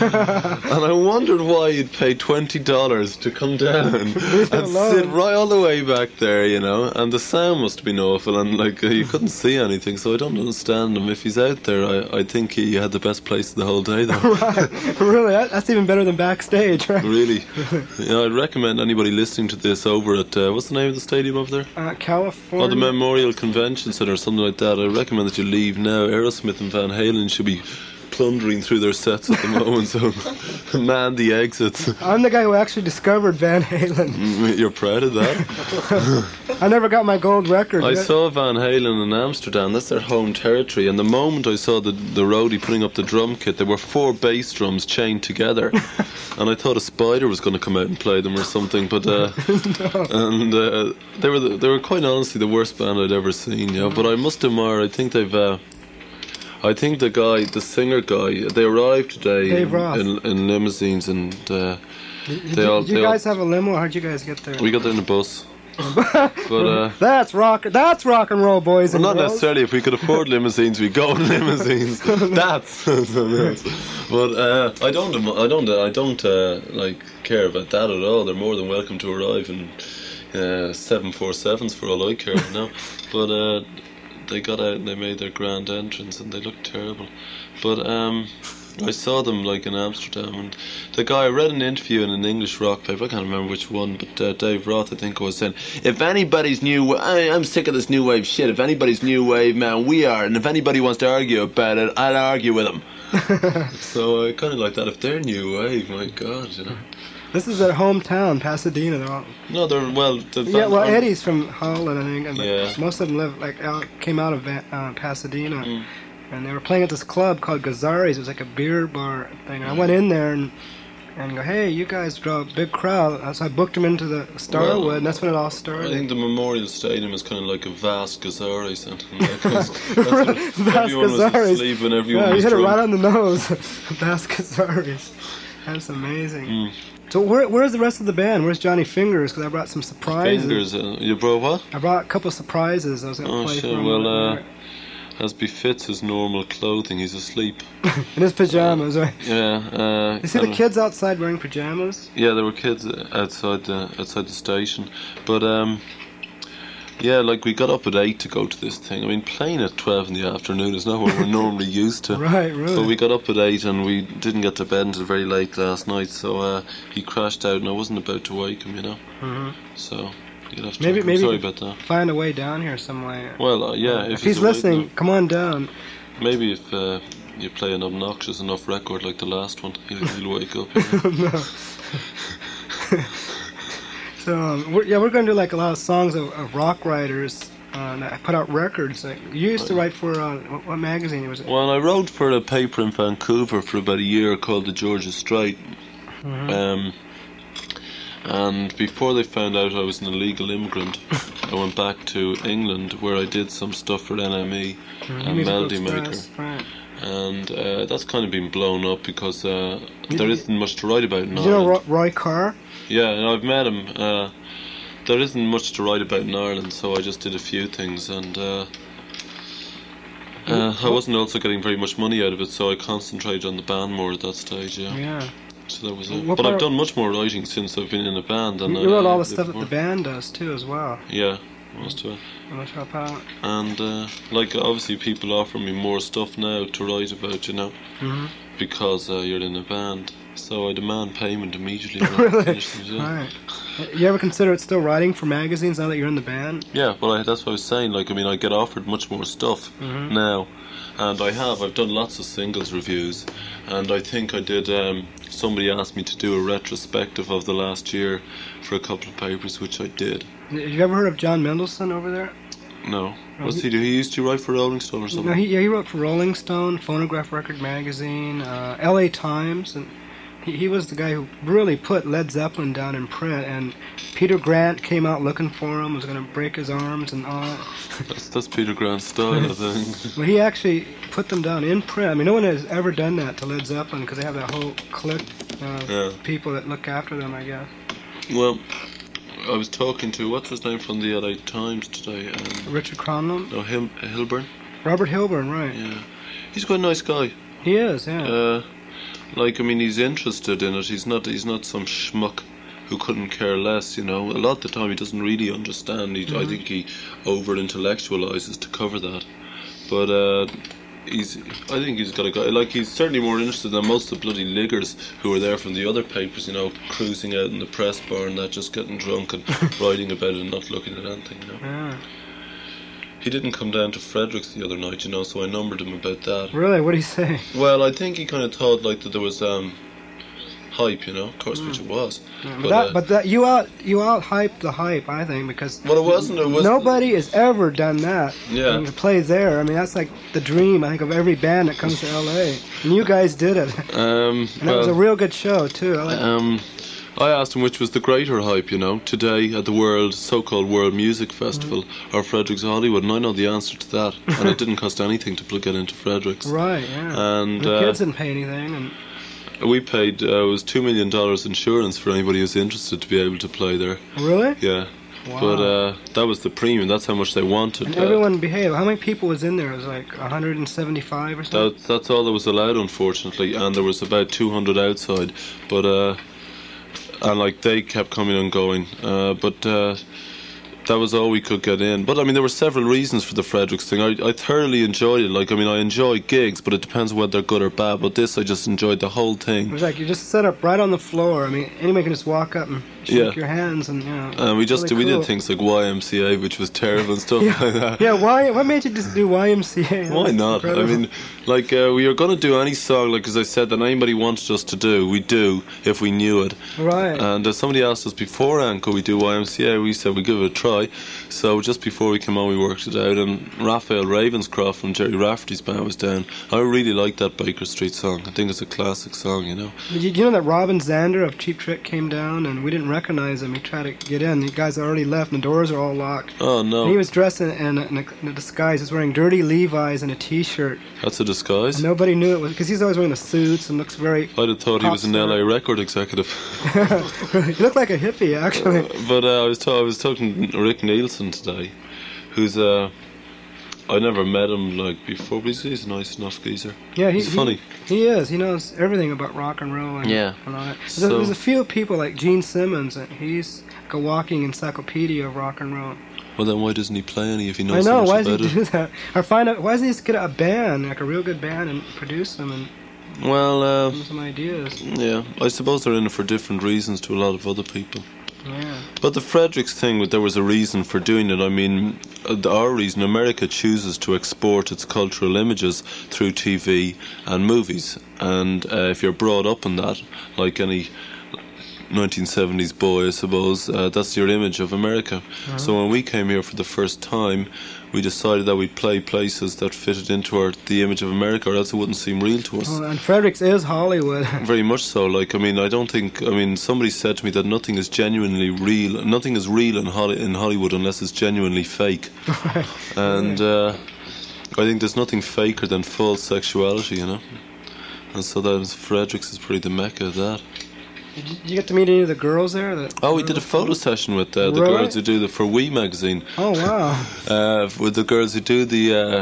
And I wondered why he'd pay twenty dollars to come down and sit right all the way back there, you know. And the sound must have been awful, and like uh, you couldn't see anything, so I don't understand him. If he's out there, I, I think he had the best place the whole day, though. Right, really? That, that's even better than backstage, right? Really. Yeah, I'd recommend anybody listening to this over at, uh, what's the name of the stadium over there? Uh, California. Oh, the Memorial Convention Center or something like that. I recommend that you leave now. Aerosmith and Van Halen should be plundering through their sets at the moment, so man the exits. I'm the guy who actually discovered Van Halen. You're proud of that? I never got my gold record. I saw Van Halen in Amsterdam. That's their home territory, and the moment I saw the, the roadie putting up the drum kit, there were four bass drums chained together, and I thought a spider was going to come out and play them or something, but uh, no. and uh, they were the, they were quite honestly the worst band I'd ever seen, you know, but I must admire, I think they've uh, I think the guy, the singer guy, they arrived today in, in, in limousines, and uh, did, they all. Did you they guys all, have a limo? How'd you guys get there? We got there in a bus. But uh, that's rock. That's rock and roll, boys. Well, and not girls. necessarily. If we could afford limousines, we'd go in limousines. That's something else. But uh, I don't. I don't. I don't uh, like care about that at all. They're more than welcome to arrive in uh, seven four sevens for all I care, you know. But. Uh, They got out and they made their grand entrance and they looked terrible. But um, I saw them like in Amsterdam, and the guy, I read an interview in an English rock paper, I can't remember which one, but uh, Dave Roth I think was saying, if anybody's new, I, I'm sick of this new wave shit, if anybody's new wave, man, we are, and if anybody wants to argue about it, I'll argue with them. So I kind of like that, if they're new wave, my God, you know. This is their hometown, Pasadena. They're all no, they're well. The yeah, well, Eddie's from Holland, I think, and yeah. most of them live like out, came out of uh, Pasadena, mm. and they were playing at this club called Gazzari's. It was like a beer bar thing. And I went in there and and go, hey, you guys draw a big crowd. So I booked them into the Starwood, well, and that's when it all started. I think the Memorial Stadium is kind of like a vast Gazzari's, and like, that's, that's vast everyone was asleep and everyone yeah, was you hit drunk. it right on the nose. Vast Gazzari's. That's amazing. Mm. So where, where's the rest of the band? Where's Johnny Fingers? Because I brought some surprises. Fingers? Uh, you brought what? I brought a couple of surprises. I was going to oh, play sure. for him. Well, uh, as befits his normal clothing, he's asleep. In his pajamas, uh, right? Yeah. Uh, you see the kids outside wearing pajamas? Yeah, there were kids outside the outside the station, but um. Yeah, like we got up at eight to go to this thing. I mean, playing at twelve in the afternoon is not what we're normally used to. Right, really. But we got up at eight and we didn't get to bed until very late last night. So uh, he crashed out, and I wasn't about to wake him, you know. Mm-hmm. So you'd have to. Maybe, I'm maybe sorry about that. Find a way down here some way. Well, uh, yeah. If, if if he's listening, awake, come on down. Maybe if uh, you play an obnoxious enough record like the last one, he'll, he'll wake up. You know? No. So um, we're, yeah, we're going to do like a lot of songs of, of rock writers. Uh, that put out records. Like, you used to write for uh, what, what magazine was it? Well, I wrote for a paper in Vancouver for about a year called the Georgia Straight. Mm-hmm. Um, and before they found out I was an illegal immigrant, I went back to England where I did some stuff for N M E mm-hmm. and Melody Maker. Right. And uh, that's kind of been blown up because uh, there isn't much to write about in Did Ireland. you know Roy, Roy Carr? Yeah, and I've met him. Uh, There isn't much to write about in Ireland, so I just did a few things, and uh, uh, I wasn't also getting very much money out of it, so I concentrated on the band more at that stage. Yeah. Yeah. So that was it. What but I've part- done much more writing since I've been in a band. Than You wrote I, all the did stuff before. that the band does too, as well. Yeah, most of it. Let's help out. And uh, like obviously, people offer me more stuff now to write about, you know, mm-hmm. because uh, you're in a band. So I demand payment immediately. When Really? I finish things, yeah. Right. You ever consider it still writing for magazines now that you're in the band? Yeah, well, I, that's what I was saying. Like, I mean, I get offered much more stuff mm-hmm. now, and I have. I've done lots of singles reviews, and I think I did. Um, somebody asked me to do a retrospective of the last year for a couple of papers, which I did. Have you ever heard of John Mendelsohn over there? No. What's he do? He used to write for Rolling Stone or something. No, he, yeah, he wrote for Rolling Stone, Phonograph Record Magazine, uh, L A Times, and he, he was the guy who really put Led Zeppelin down in print. And Peter Grant came out looking for him, was going to break his arms and all. That's that's Peter Grant's style, I think. Well, he actually put them down in print. I mean, no one has ever done that to Led Zeppelin because they have that whole clique of Yeah. people that look after them, I guess. Well, I was talking to what's his name from the L A Times today. Um, Richard Cronlund? no, Hil- Hilburn. Robert Hilburn, right. Yeah. He's quite a nice guy. He is, yeah. Uh, like, I mean, he's interested in it. He's not. He's not some schmuck who couldn't care less. You know, a lot of the time he doesn't really understand. He, Mm-hmm. I think he over intellectualizes to cover that. But uh, he's. I think he's got a guy. Like, he's certainly more interested than most of the bloody liggers who were there from the other papers. You know, cruising out in the press bar and that, just getting drunk and writing about it and not looking at anything. You know. Yeah. He didn't come down to Fredericks the other night, you know, so I numbered him about that. Really? What did he say? Well, I think he kind of thought like that there was um, hype, you know, of course, which it was. Yeah, but, but that, uh, but that you out you out hyped the hype, I think, because well, it wasn't. It was nobody has ever done that. Yeah. And to play there, I mean, that's like the dream, I think, of every band that comes to L A. And you guys did it. Um, And it was a real good show too. I like um, I asked him which was the greater hype, you know, today at the World, so-called World Music Festival, Mm-hmm. or Fredericks Hollywood, and I know the answer to that. And it didn't cost anything to pl- get into Fredericks. Right, yeah. And the uh, kids didn't pay anything, and we paid, uh, it was two million dollars insurance for anybody who's interested to be able to play there. really, Yeah. Wow. But uh, that was the premium, that's how much they wanted. and Uh, everyone behaved. How many people was in there? It was like one hundred seventy-five or something. That, that's all that was allowed, unfortunately, and there was about two hundred outside. But uh, and like they kept coming and going. Uh, but uh, that was all we could get in. But I mean, there were several reasons for the Fredericks thing. I, I thoroughly enjoyed it. Like, I mean, I enjoy gigs, but it depends whether they're good or bad. But this, I just enjoyed the whole It thing. was like you just set up right on the floor. I mean, anybody can just walk up and shake Yeah. your hands, and you know. And we just really we cool. did things like Y M C A, which was terrible and stuff Yeah. like that. Yeah, why? What made you just do Y M C A? Why not? I Incredible. mean, like, uh, we were going to do any song, like, as I said, that anybody wanted us to do, we do, if we knew it. Right. And uh, somebody asked us beforehand, could we do Y M C A? We said we'd give it a try. So just before we came on, we worked it out. And Raphael Ravenscroft from Jerry Rafferty's band was down. I really like that Baker Street song. I think it's a classic song, you know. Did you, you know that Robin Zander of Cheap Trick came down, and we didn't recognize him. He tried to get in. The guys already left, and the doors are all locked. Oh, no. And he was dressed in, in, a, in, a, in a disguise. He was wearing dirty Levi's and a T-shirt. That's a disguise. And nobody knew it was because he's always wearing the suits and looks very. I'd have thought he pop was an star. L A record executive. He looked like a hippie, actually. But uh, I was ta- I was talking to Rick Nielsen today, who's uh, I never met him like before, but he's, he's a nice enough geezer. Yeah, he, he's he- funny. He is. He knows everything about rock and roll. And, Yeah. and all that. There's, So- a, there's a few people like Gene Simmons, and he's like a walking encyclopedia of rock and roll. Well, then why doesn't he play any if he I knows know. so Why much does about he it? do that? Or find out why doesn't he just get a band, like a real good band, and produce them and Well, uh, give them some ideas? yeah, I suppose they're in it for different reasons to a lot of other people. Yeah. But the Fredericks thing, there was a reason for doing it. I mean, uh, our reason, America chooses to export its cultural images through T V and movies. And uh, if you're brought up in that, like any nineteen seventies boy, I suppose, uh, that's your image of America. Uh-huh. So when we came here for the first time, we decided that we'd play places that fitted into our the image of America, or else it wouldn't seem real to us. Oh, and Fredericks is Hollywood. Very much so. Like, I mean, I don't think. I mean, somebody said to me that nothing is genuinely real. Nothing is real in, Holly, in Hollywood unless it's genuinely fake. And uh, I think there's nothing faker than false sexuality, you know. And so that Fredericks is pretty the mecca of that. Did you, did you get to meet any of the girls there? The Oh, we did a photo session with uh, the Really? girls who do the for We magazine. Oh wow! Uh, with the girls who do the uh,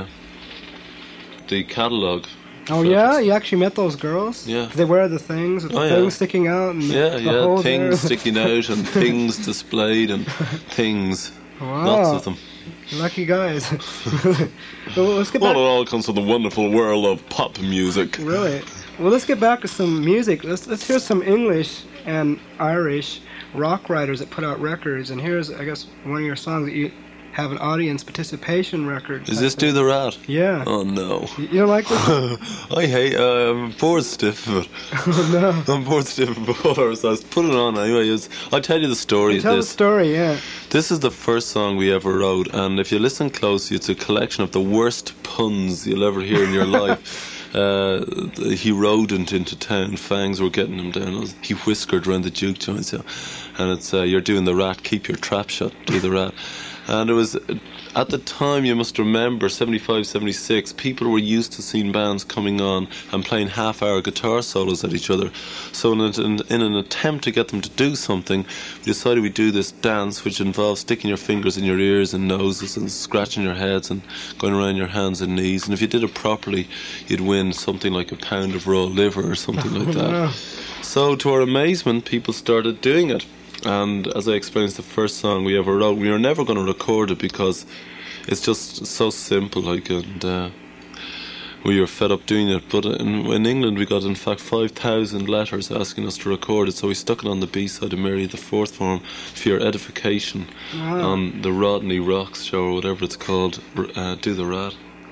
the catalogue. Oh yeah, you actually met those girls? Yeah. They wear the things with the Oh, yeah. things sticking out and Yeah, the yeah, hole things there. sticking out and things displayed and things. Wow. Lots of them. Lucky guys. Well, let's get Well, back. it all comes from the wonderful world of pop music. Really? Well, let's get back to some music. Let's let's hear some English and Irish rock writers that put out records. And here's, I guess, one of your songs that you have an audience participation record. Is this Do the Rat? Yeah. Oh no. You you don't like this? I hate. Uh, I'm bored stiff, but Oh, no. I'm bored stiff before, so I was putting it on anyway. It's, I'll tell you the story of Tell the this. story, yeah. This is the first song we ever wrote, and if you listen closely, it's a collection of the worst puns you'll ever hear in your life. Uh, he rodent into town, fangs were getting him down. He whiskered around the juke joints, yeah. And it's uh, you're doing the rat, keep your trap shut, do the rat. And it was, at the time, you must remember, seventy-five, seventy-six, people were used to seeing bands coming on and playing half-hour guitar solos at each other. So in an, in an attempt to get them to do something, we decided we'd do this dance, which involves sticking your fingers in your ears and noses and scratching your heads and going around your hands and knees. And if you did it properly, you'd win something like a pound of raw liver or something like that. So to our amazement, people started doing it. And as I explained, it's the first song we ever wrote. We were never going to record it because it's just so simple, like, and uh, we were fed up doing it. But in, in England, we got, in fact, five thousand letters asking us to record it, so we stuck it on the B-side of Mary the Fourth Form for your edification wow. on the Rodney Rocks show, or whatever it's called, uh, Do the Rat.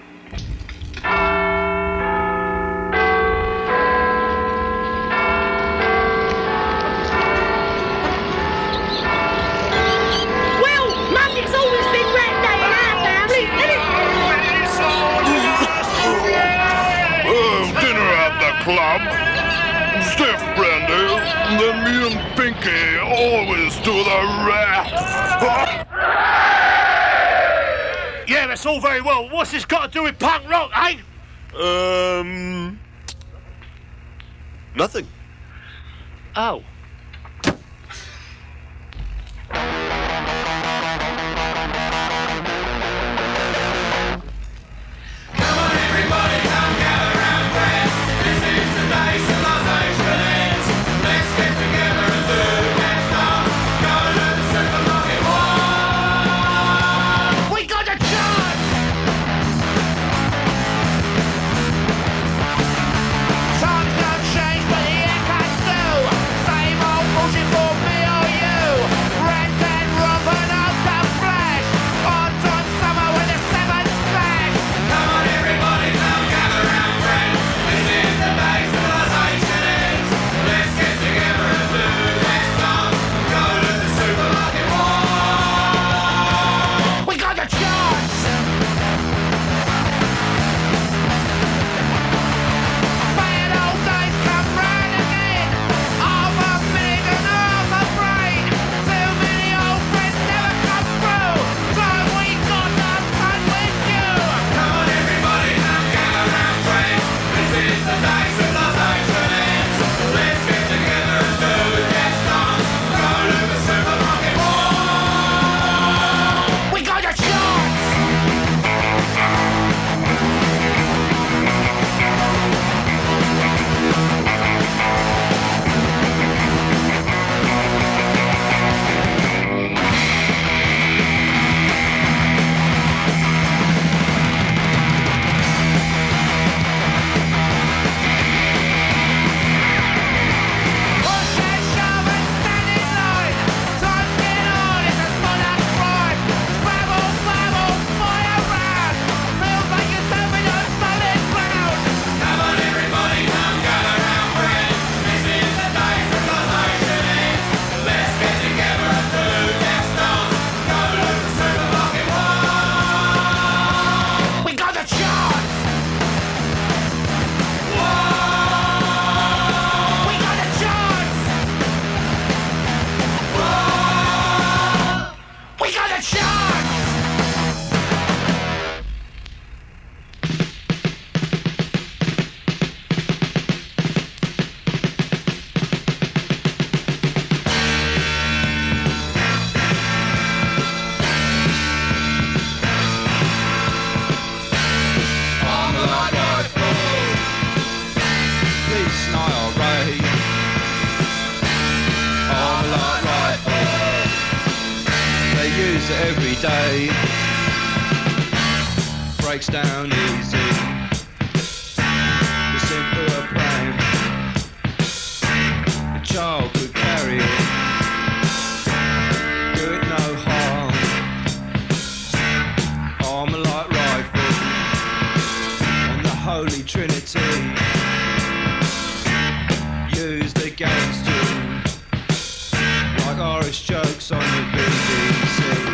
Club, stiff brandy, then me and Pinky always do the rap. Yeah, that's all very well. What's this got to do with punk rock, eh? Um, nothing. Oh. Every day breaks down easy. The simpler plan, a child could carry it, do it no harm. Armalite rifle and the Holy Trinity used against you like Irish jokes on the B B C.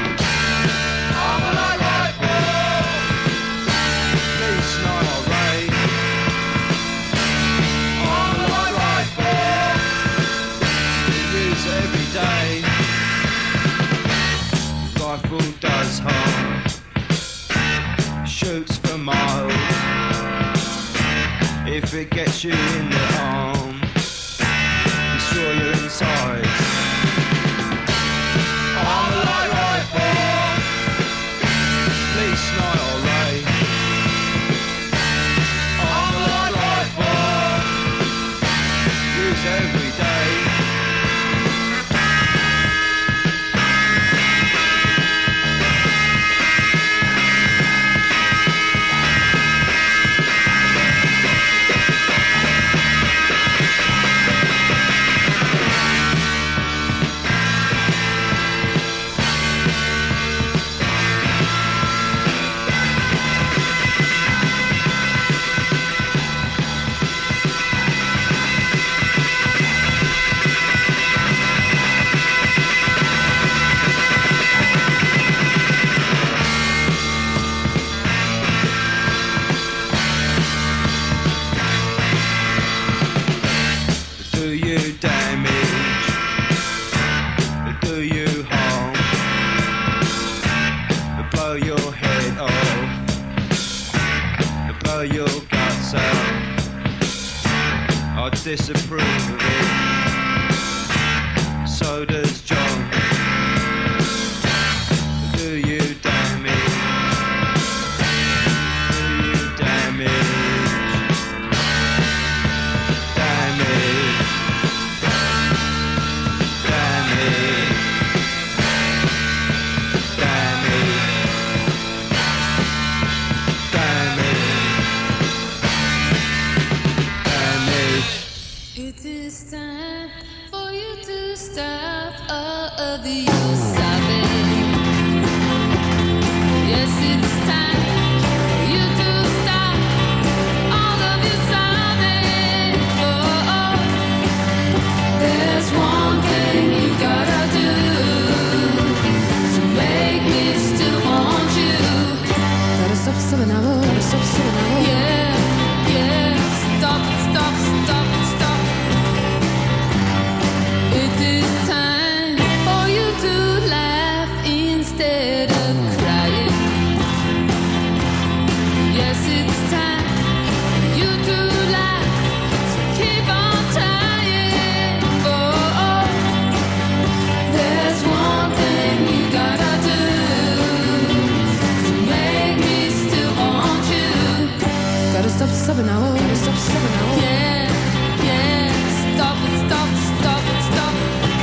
Does if it gets you in the arm, destroy your insides. I'm a light rifle, police night or late. I'm a light rifle, use every day. Disapprove of it. So does John. Do you damage? Do you damage? Damage. Damage. Damage. Damage. It is time for you to stop all of the sobbing. Yes, it's time for you to stop all of your sobbing. Oh, oh. There's one thing you gotta do to make me still want you. Gotta stop sobbing now, gotta stop sobbing now. Yeah, yeah, stop it, stop, stop it, stop. It is time for you to laugh instead of crying. Yes, it's time for you to laugh, so keep on trying. Oh, oh. There's one thing you gotta do to make me still want you. Gotta stop sobbing now, gotta stop sobbing now. Yeah, yeah, stop it, stop, stop it, stop.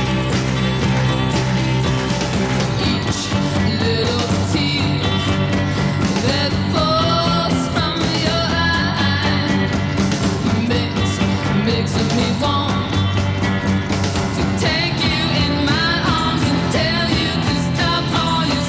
Each little tear that falls from your eye makes, makes me want to take you in my arms and tell you to stop all your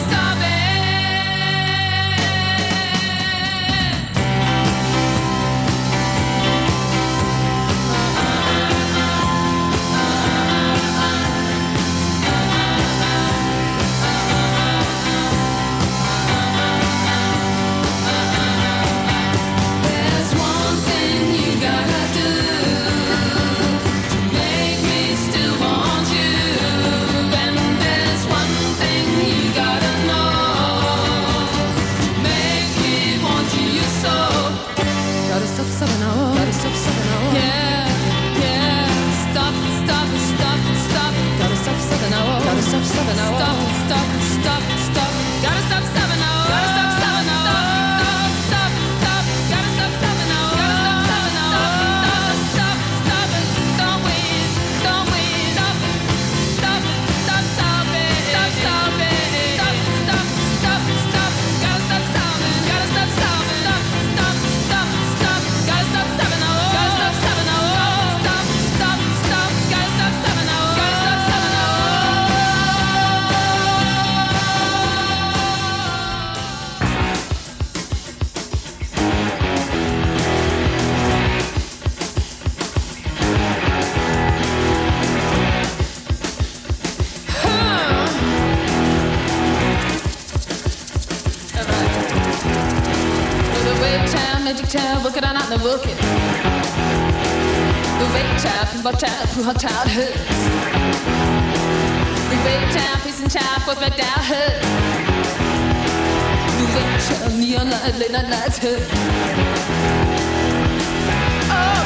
There's one thing you gotta do to make me still want you, and there's one thing you gotta know to make me want you so. Gotta stop sobbing now, gotta stop sobbing now. Yeah, yeah, stop, stop, stop, stop. Gotta stop sobbing now, gotta stop sobbing now. Stop, stop, stop, stop. Gotta stop sobbing now, gotta stop sobbing now. Stop, stop, gotta stop sobbing now, gotta stop sobbing now. Stop, stop, stop it, don't wait, don't wait. Stop it, stop it, stop sobbing, stop sobbing. Stop, stop, stop, stop. Gotta stop sobbing, gotta stop sobbing. Stop, stop, stop, stop. Gotta stop sobbing now, gotta stop sobbing now. Stop, stop, stop. Gotta stop sobbing now, gotta stop sobbing now. The wave child, magic child, work it on out the work it. The wave child, pinball child, who her child hurts. The wave child, piece and child, force back down hurt. The wave child, neon light, late night lights hurt. Oh,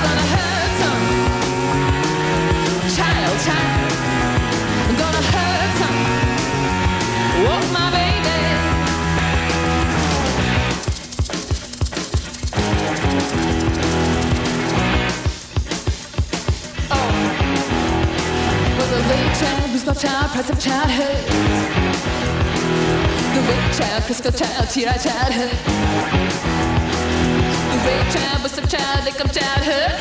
child, child. I'm gonna hurt some. Walk my baby. Oh, well, the late child was my child, price of childhood. The wait child, Crisco child, tear-eyed childhood. The wait child was some child, like I'm childhood.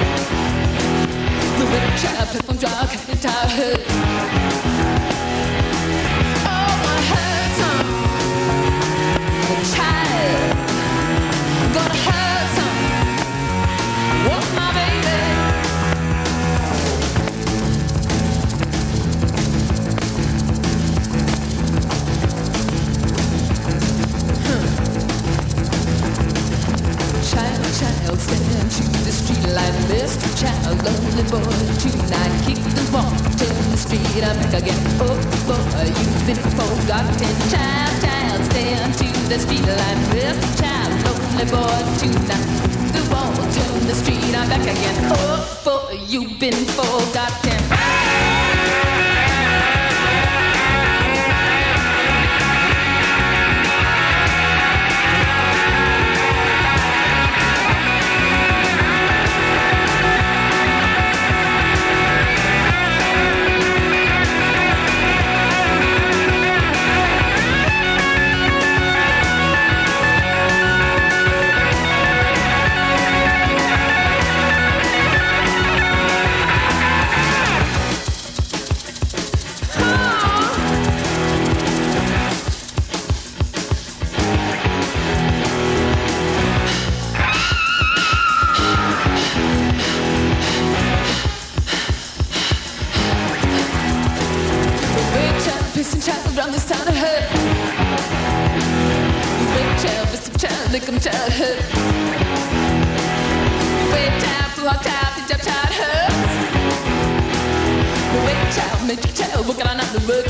The wait child, pick from drug, cause childhood. Oh, I heard some. The child, gonna hurt some. Walk my baby. Child, child, stand to the street light, Mister Child, lonely boy, tonight, kick the wall, turn the street, I'm back again. Oh boy, you've been forgotten. Child, child, stand to the street light, Mister Child, lonely boy, tonight, the wall, turn the street, I'm back again. Oh boy, you've been forgotten. Like I'm childhood. Wait, child, pull out child, pitch up childhood. Wait, child, make your child work on out the work.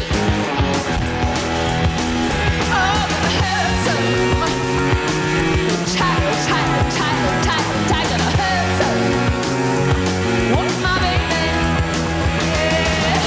Oh, but I heard some. Child, child, child, child, child, gonna hurt some. Want my baby? Yeah.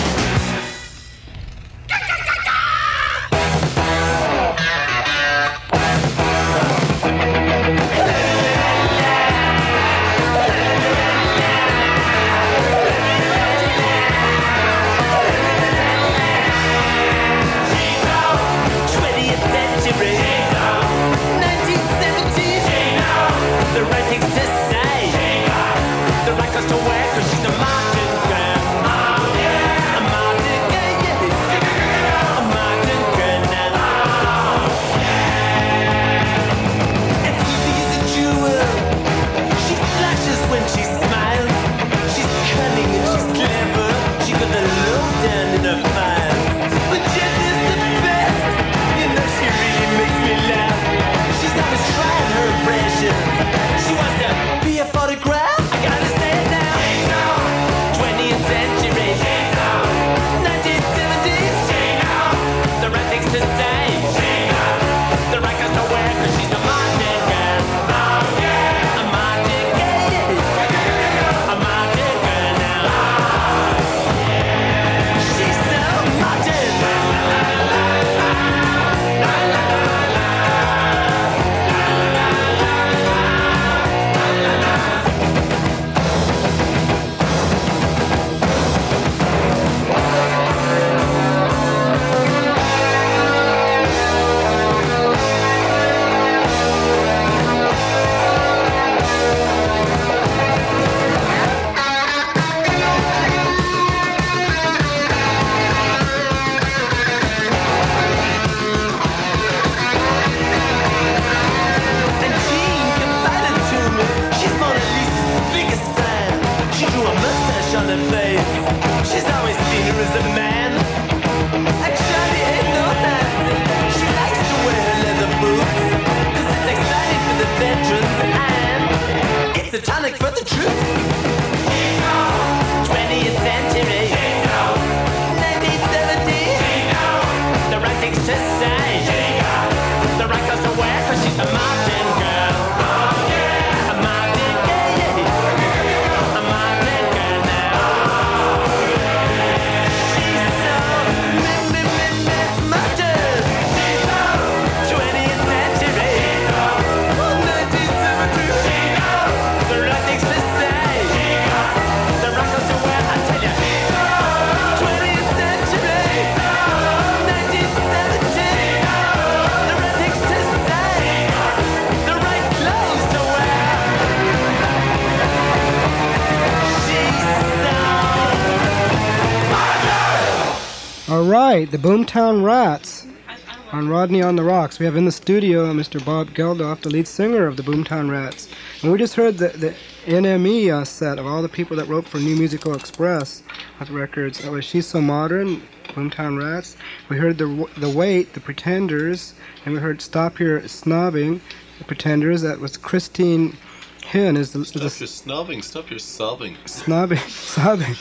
right, the Boomtown Rats on Rodney on the Rocks. We have in the studio Mister Bob Geldof, the lead singer of the Boomtown Rats. And we just heard the, the N M E uh, set of all the people that wrote for New Musical Express with records. That was She's So Modern, Boomtown Rats. We heard the the Wait, the Pretenders, and we heard Stop Your Snobbing, the Pretenders. That was Christine Hinn. Is the, is Stop the your snobbing, stop your sobbing. Snobbing, sobbing.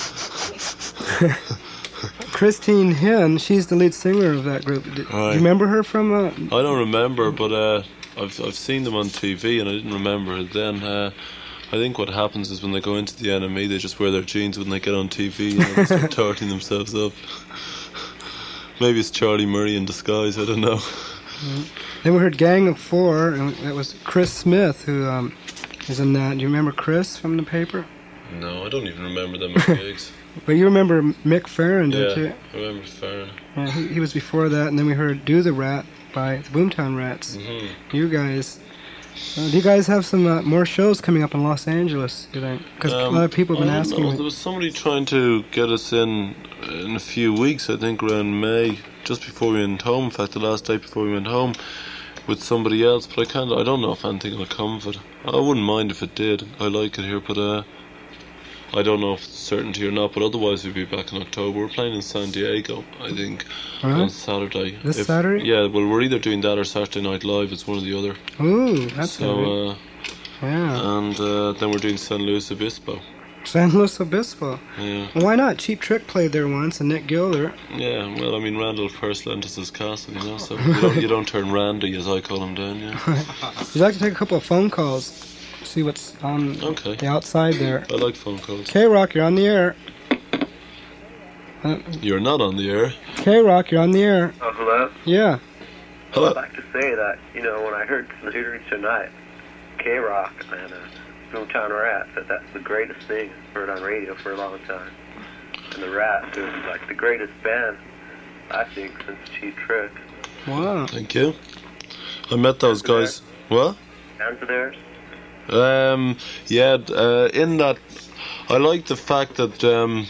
Christine Hinn, she's the lead singer of that group. Do, do Right. you remember her from? Uh, I don't remember, but uh, I've I've seen them on T V and I didn't remember it then. Uh, I think what happens is when they go into the N M E, they just wear their jeans when they get on T V and they start tarting themselves up. Maybe it's Charlie Murray in disguise, I don't know. Then we heard Gang of Four, and that was Chris Smith who um, is in that. Do you remember Chris from the paper? No, I don't even remember them at gigs. But you remember Mick Farron, don't Yeah, you? I remember Farron. Yeah, he, he was before that, and then we heard Do the Rat by the Boomtown Rats. Mm-hmm. You guys, uh, do you guys have some uh, more shows coming up in Los Angeles, do you think? Because a lot of people have been I don't asking know. me. There was somebody trying to get us in in a few weeks, I think around May, just before we went home. In fact, the last day before we went home, with somebody else. But I can't. I don't know if anything will come of it. I wouldn't mind if it did. I like it here, but uh, I don't know if it's certainty or not. But otherwise, we'll be back in October. We're playing in San Diego, I think, Alright. on Saturday. This Saturday? Yeah. Well, we're either doing that or Saturday Night Live. It's one or the other. Ooh, that's so. heavy. Uh, Yeah. And uh, then we're doing San Luis Obispo. San Luis Obispo. Yeah. Well, why not? Cheap Trick played there once, and Nick Gilder. Yeah, well, I mean, Randall first lent us his castle, you know, so you don't, you don't turn Randy, as I call him, down, yeah. Would you like to take a couple of phone calls? See what's on Okay. the outside there. I like phone calls. K-Rock, you're on the air. Uh, You're not on the air. K-Rock, you're on the air. Oh, hello? Yeah. Hello. I'd like to say that, you know, when I heard Consider Tonight, K-Rock and uh, Boomtown Rats, that that's the greatest thing I've heard on radio for a long time. And the Rats is like the greatest band, I think, since Cheap Trick. Wow. Thank you. I met those guys. What? Hands of theirs? Um, yeah, uh, in that, I like the fact that um,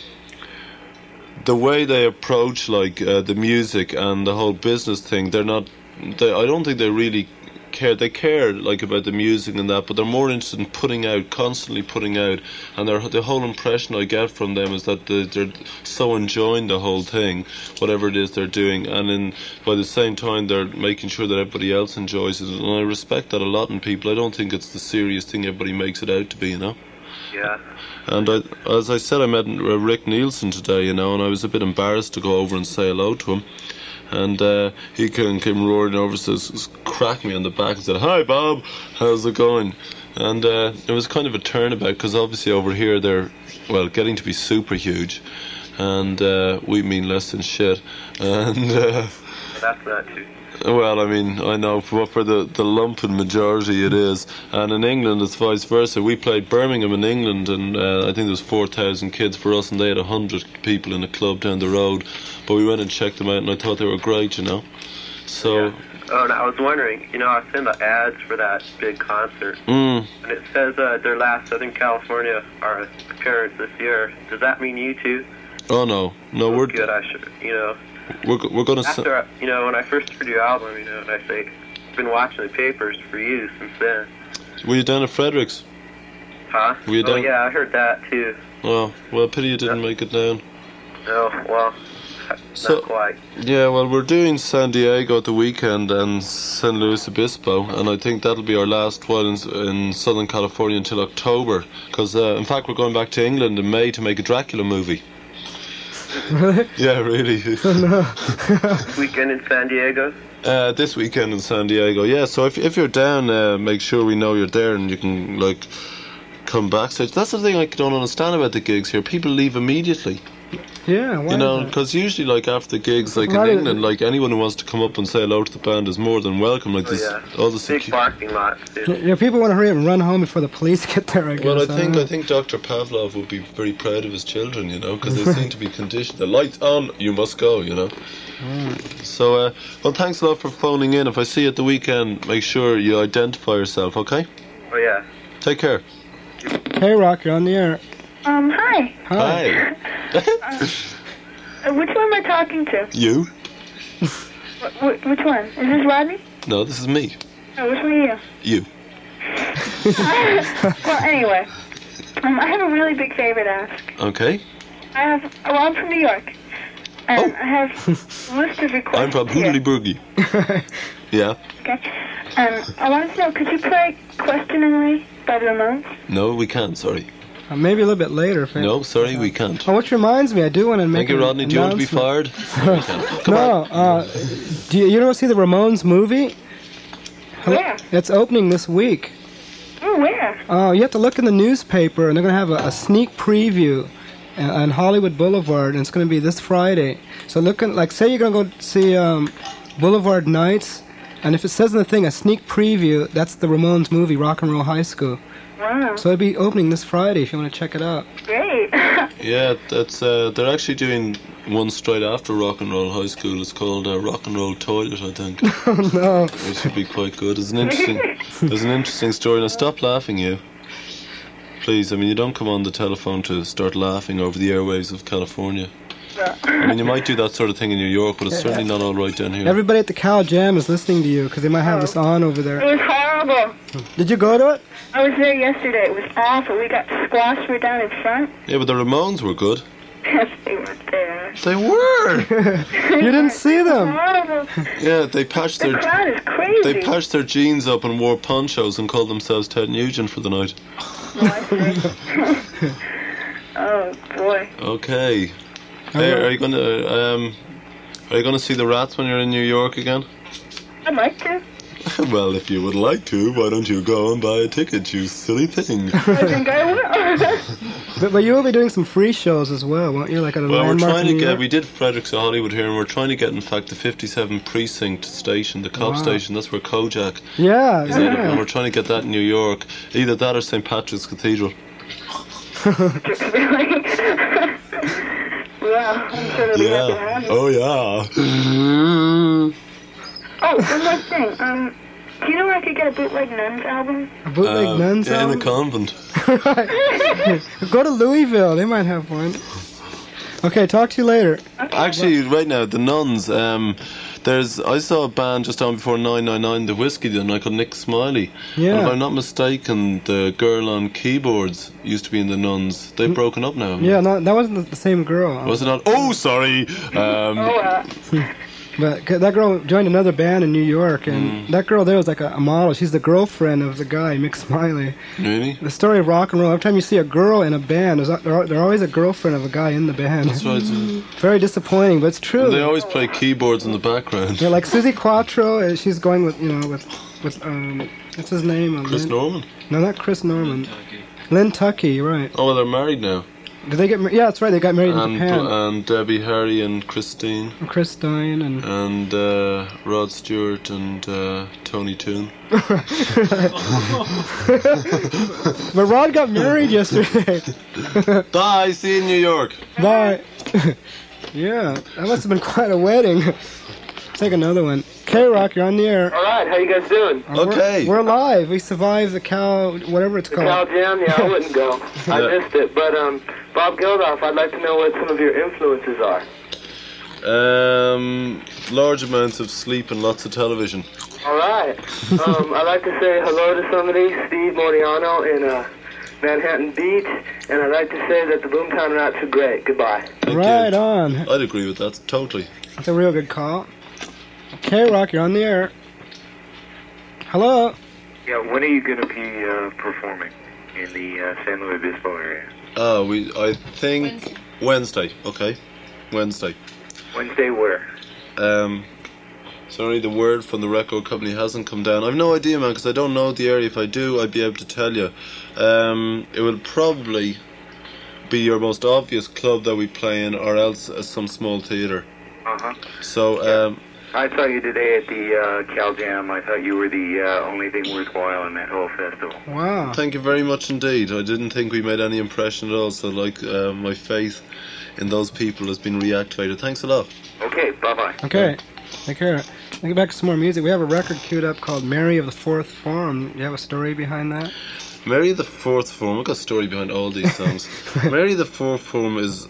the way they approach like uh, the music and the whole business thing, they're not. They, I don't think they really care. They care like about the music and that, but they're more interested in putting out, constantly putting out. And their, the whole impression I get from them is that they, they're so enjoying the whole thing, whatever it is they're doing, and in by the same time they're making sure that everybody else enjoys it. And I respect that a lot in people. I don't think it's the serious thing everybody makes it out to be, you know. Yeah. And I, as I said, I met uh, Rick Nielsen today, you know, and I was a bit embarrassed to go over and say hello to him. And uh, he came, came roaring over, says, cracked me on the back and said, "Hi, Bob, how's it going?" And uh, it was kind of a turnabout, because obviously over here they're, well, getting to be super huge. And uh, we mean less than shit. And uh, That's not true. well, I mean, I know for, for the, the lumpen majority it is. And in England it's vice versa. We played Birmingham in England, and uh, I think there was four thousand kids for us, and they had one hundred people in a club down the road. But we went and checked them out, and I thought they were great, you know. So, Oh, and I was wondering, you know, I seen the ads for that big concert, mm, and it says uh, their last Southern California are appearance this year. Does that mean you two? oh no, no, we're Good, I should, you know. we're, go- we're going to... After, I- you know, when I first heard your album, you know, and I say, I've been watching the papers for you since then. Were you down at Fredericks? Huh? Were you oh, down- yeah, I heard that, too. Oh, well, pity you didn't make it down. No, well, So- not quite. Yeah, well, we're doing San Diego at the weekend and San Luis Obispo, and I think that'll be our last while in, in Southern California until October, because uh, in fact we're going back to England in May to make a Dracula movie. Really? Yeah, really. Weekend in San Diego? Uh, this weekend in San Diego, yeah. So if if you're down, uh, make sure we know you're there, and you can like come backstage. That's the thing I don't understand about the gigs here. People leave immediately. Yeah, why You know, not? because usually, like after gigs, like A in lot of- England, like anyone who wants to come up and say hello to the band is more than welcome. Like Oh, this, yeah. all the Big secu- parking lot, too. Yeah, people want to hurry up and run home before the police get there, I guess. Well, I don't think know. I think Doctor Pavlov would be very proud of his children, you know, because they seem to be conditioned. The lights on, you must go, you know. Mm. So, uh, well, thanks a lot for phoning in. If I see you at the weekend, make sure you identify yourself, okay? Oh, yeah. Take care. Hey, Rock, you're on the air. Um, hi. Hi. Uh, which one am I talking to? You? Wh- wh- which one? Is this Rodney? No, this is me. Oh, which one are you? You. Well, anyway, um, I have a really big favor to ask. Okay. I have, well, I'm from New York, and I have a list of requests I'm from here. Hoodly Boogie. Yeah. Okay. Um, I wanted to know, could you play Questioningly by the Ramones? No, we can't, sorry. Uh, maybe a little bit later. If I- No, sorry, we can't. Oh, which reminds me, I do want to make Thank you, an Rodney. Do you want to be fired? announcement. No, uh, do you, you want to see the Ramones movie? Where? It's opening this week. Oh, where? Oh, you have to look in the newspaper, and they're going to have a, a sneak preview uh, on Hollywood Boulevard, and it's going to be this Friday. So look, at, like, say you're going to go see um, Boulevard Nights, and if it says in the thing a sneak preview, that's the Ramones movie, Rock and Roll High School. Wow. So it'll be opening this Friday if you want to check it out. Great. Yeah, that's uh, they're actually doing one straight after Rock and Roll High School. It's called uh, Rock and Roll Toilet, I think. Oh no! It should be quite good. It's an interesting, there's an interesting story. Now stop laughing, you. Please, I mean you don't come on the telephone to start laughing over the airwaves of California. I mean you might do that sort of thing in New York, but it's certainly not all right down here. Everybody at the Cal Jam is listening to you because they might have this on over It there. was horrible. Did you go to it? I was there yesterday. It was awful. We got squashed. We're down in front. Yeah, but the Ramones were good. Yes, they were there. They were. You didn't see them. Horrible. Yeah, they patched The their crowd is crazy. they patched their jeans up and wore ponchos and called themselves Ted Nugent for the night. Oh boy. Okay. Hey, are you gonna um, are you gonna see the Rats when you're in New York again? I'd like to. Well, if you would like to, why don't you go and buy a ticket, you silly thing? I think I will. But, but you will be doing some free shows as well, won't you? Like at a Well, we're landmark trying in to New get. York? We did Fredericks of Hollywood here, and we're trying to get, in fact, the fifty-seven precinct station, the cop Wow. station. That's where Kojak Yeah, is at, yeah. and we're trying to get that in New York. Either that or Saint Patrick's Cathedral. Really? Well, I'm sure it'll be happy to Yeah. have you. Oh yeah. Oh, one more thing. Um, do you know where I could get a bootleg Nuns album? A bootleg Uh, Nuns yeah, in album? the convent. Go to Louisville. They might have one. Okay, talk to you later. Actually, right now, the Nuns. Um, there's. I saw a band just on before nine nine nine, the Whiskey, the night called Nick Smiley. Yeah. And if I'm not mistaken, the girl on keyboards used to be in the Nuns. They've broken up now. Yeah, no, that wasn't the- the same girl. Was it not? Oh, sorry. Um, Oh, uh, But c- that girl joined another band in New York, and Mm. that girl there was like a, a model. She's the girlfriend of the guy, Mick Smiley. Really? The story of rock and roll. Every time you see a girl in a band, there's, a- there are- there's always a girlfriend of a guy in the band. That's right. Very disappointing, but it's true. And they always play keyboards in the background. Yeah, like Susie Quattro, uh, she's going with you know with with um what's his name? Uh, Chris Lynn- Norman? No, not Chris Norman. Lynn Tucky, you're right. Oh, well, they're married now. Did they get? Mar- yeah, that's right. They got married in And, Japan. and Debbie Harry and Christine. And Chris Stein and And uh, Rod Stewart and uh, Tony Toon. But Rod got married yesterday. Bye, see you in New York. Bye. Yeah, that must have been quite a wedding. Take another one. K-Rock, you're on the air. All right, how you guys doing? Uh, we're- We're, live. We survived the cow, whatever it's The called. Cal Jam? Yeah, I wouldn't go. I Yeah. missed it. But um, Bob Geldof, I'd like to know what some of your influences are. Um, large amounts of sleep and lots of television. All right. Um, I'd like to say hello to somebody, Steve Moriano in uh, Manhattan Beach, and I'd like to say that the Boomtown Rats are great. Goodbye. Right on. I'd agree with that, totally. That's a real good call. K-Rock, you're on the air. Hello. Yeah, when are you going to be uh, performing in the uh, San Luis Obispo area? Oh, we. I think Wednesday. Okay, Wednesday. Wednesday where? Um, sorry, the word from the record company hasn't come down. I've no idea, man, because I don't know the area. If I do, I'd be able to tell you. Um, it will probably be your most obvious club that we play in, or else uh, some small theatre. Uh-huh. So, um, I saw you today at the uh, Cal Jam. I thought you were the uh, only thing worthwhile in that whole festival. Wow. Thank you very much indeed. I didn't think we made any impression at all, so like uh, my faith in those people has been reactivated. Thanks a lot. Okay, bye-bye. Okay. Take care. Let's get back to some more music. We have a record queued up called Mary of the Fourth Form. Do you have a story behind that? Mary the Fourth Form, I've got a story behind all these songs. Mary the Fourth Form is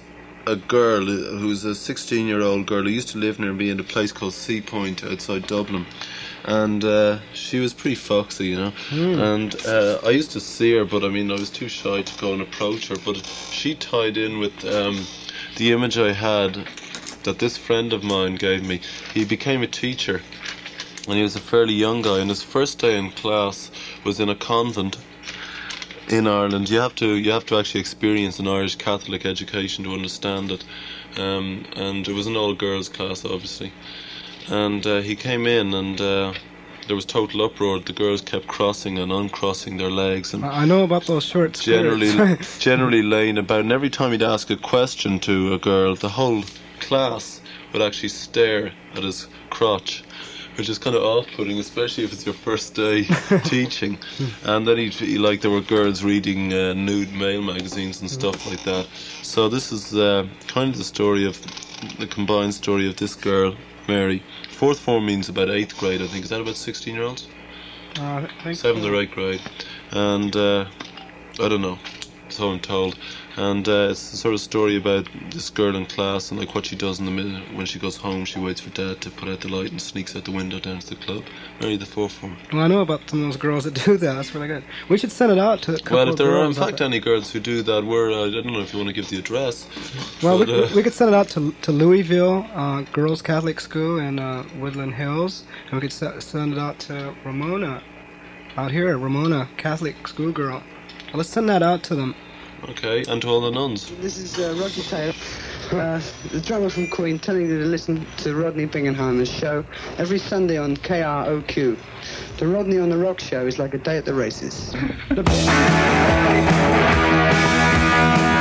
a girl who's a sixteen-year-old girl who used to live near me in a place called Sea Point outside Dublin. And uh, she was pretty foxy, you know. Mm. And uh, I used to see her, but I mean, I was too shy to go and approach her. But she tied in with um, the image I had that this friend of mine gave me. He became a teacher, and he was a fairly young guy. And his first day in class was in a convent in Ireland. You have to, you have to actually experience an Irish Catholic education to understand it. Um, and it was an all-girls class, obviously. And uh, he came in, and uh, there was total uproar. The girls kept crossing and uncrossing their legs, and I know about those short skirts. generally, generally laying about. And every time he'd ask a question to a girl, the whole class would actually stare at his crotch, which is kind of off-putting, especially if it's your first day teaching. And then he, he like there were girls reading uh, nude male magazines and stuff like that. So this is uh, kind of the story of the combined story of this girl, Mary. Fourth form means about eighth grade, I think. Is that about sixteen-year-olds? Uh, I think Seventh so. or eighth grade. And uh, I don't know, so I'm told. And uh, it's the sort of story about this girl in class and like what she does in the middle. When she goes home, she waits for Dad to put out the light and sneaks out the window down to the club. Mary, the fourth form. Well, I know about some of those girls that do that. That's really good. We should send it out to a couple Well, if of there are in girls out fact there. any girls who do that, we're, uh, I don't know if you want to give the address. Well, but, we, uh, we could send it out to to Louisville uh, Girls Catholic School in uh, Woodland Hills, and we could se- send it out to Ramona, out here, Ramona Catholic schoolgirl. Well, let's send that out to them. Okay, and to all the nuns. This is uh, Roger Taylor, uh, the drummer from Queen, telling you to listen to Rodney Bingenheimer's show every Sunday on K R O Q. The Rodney on the Rock show is like a day at the races.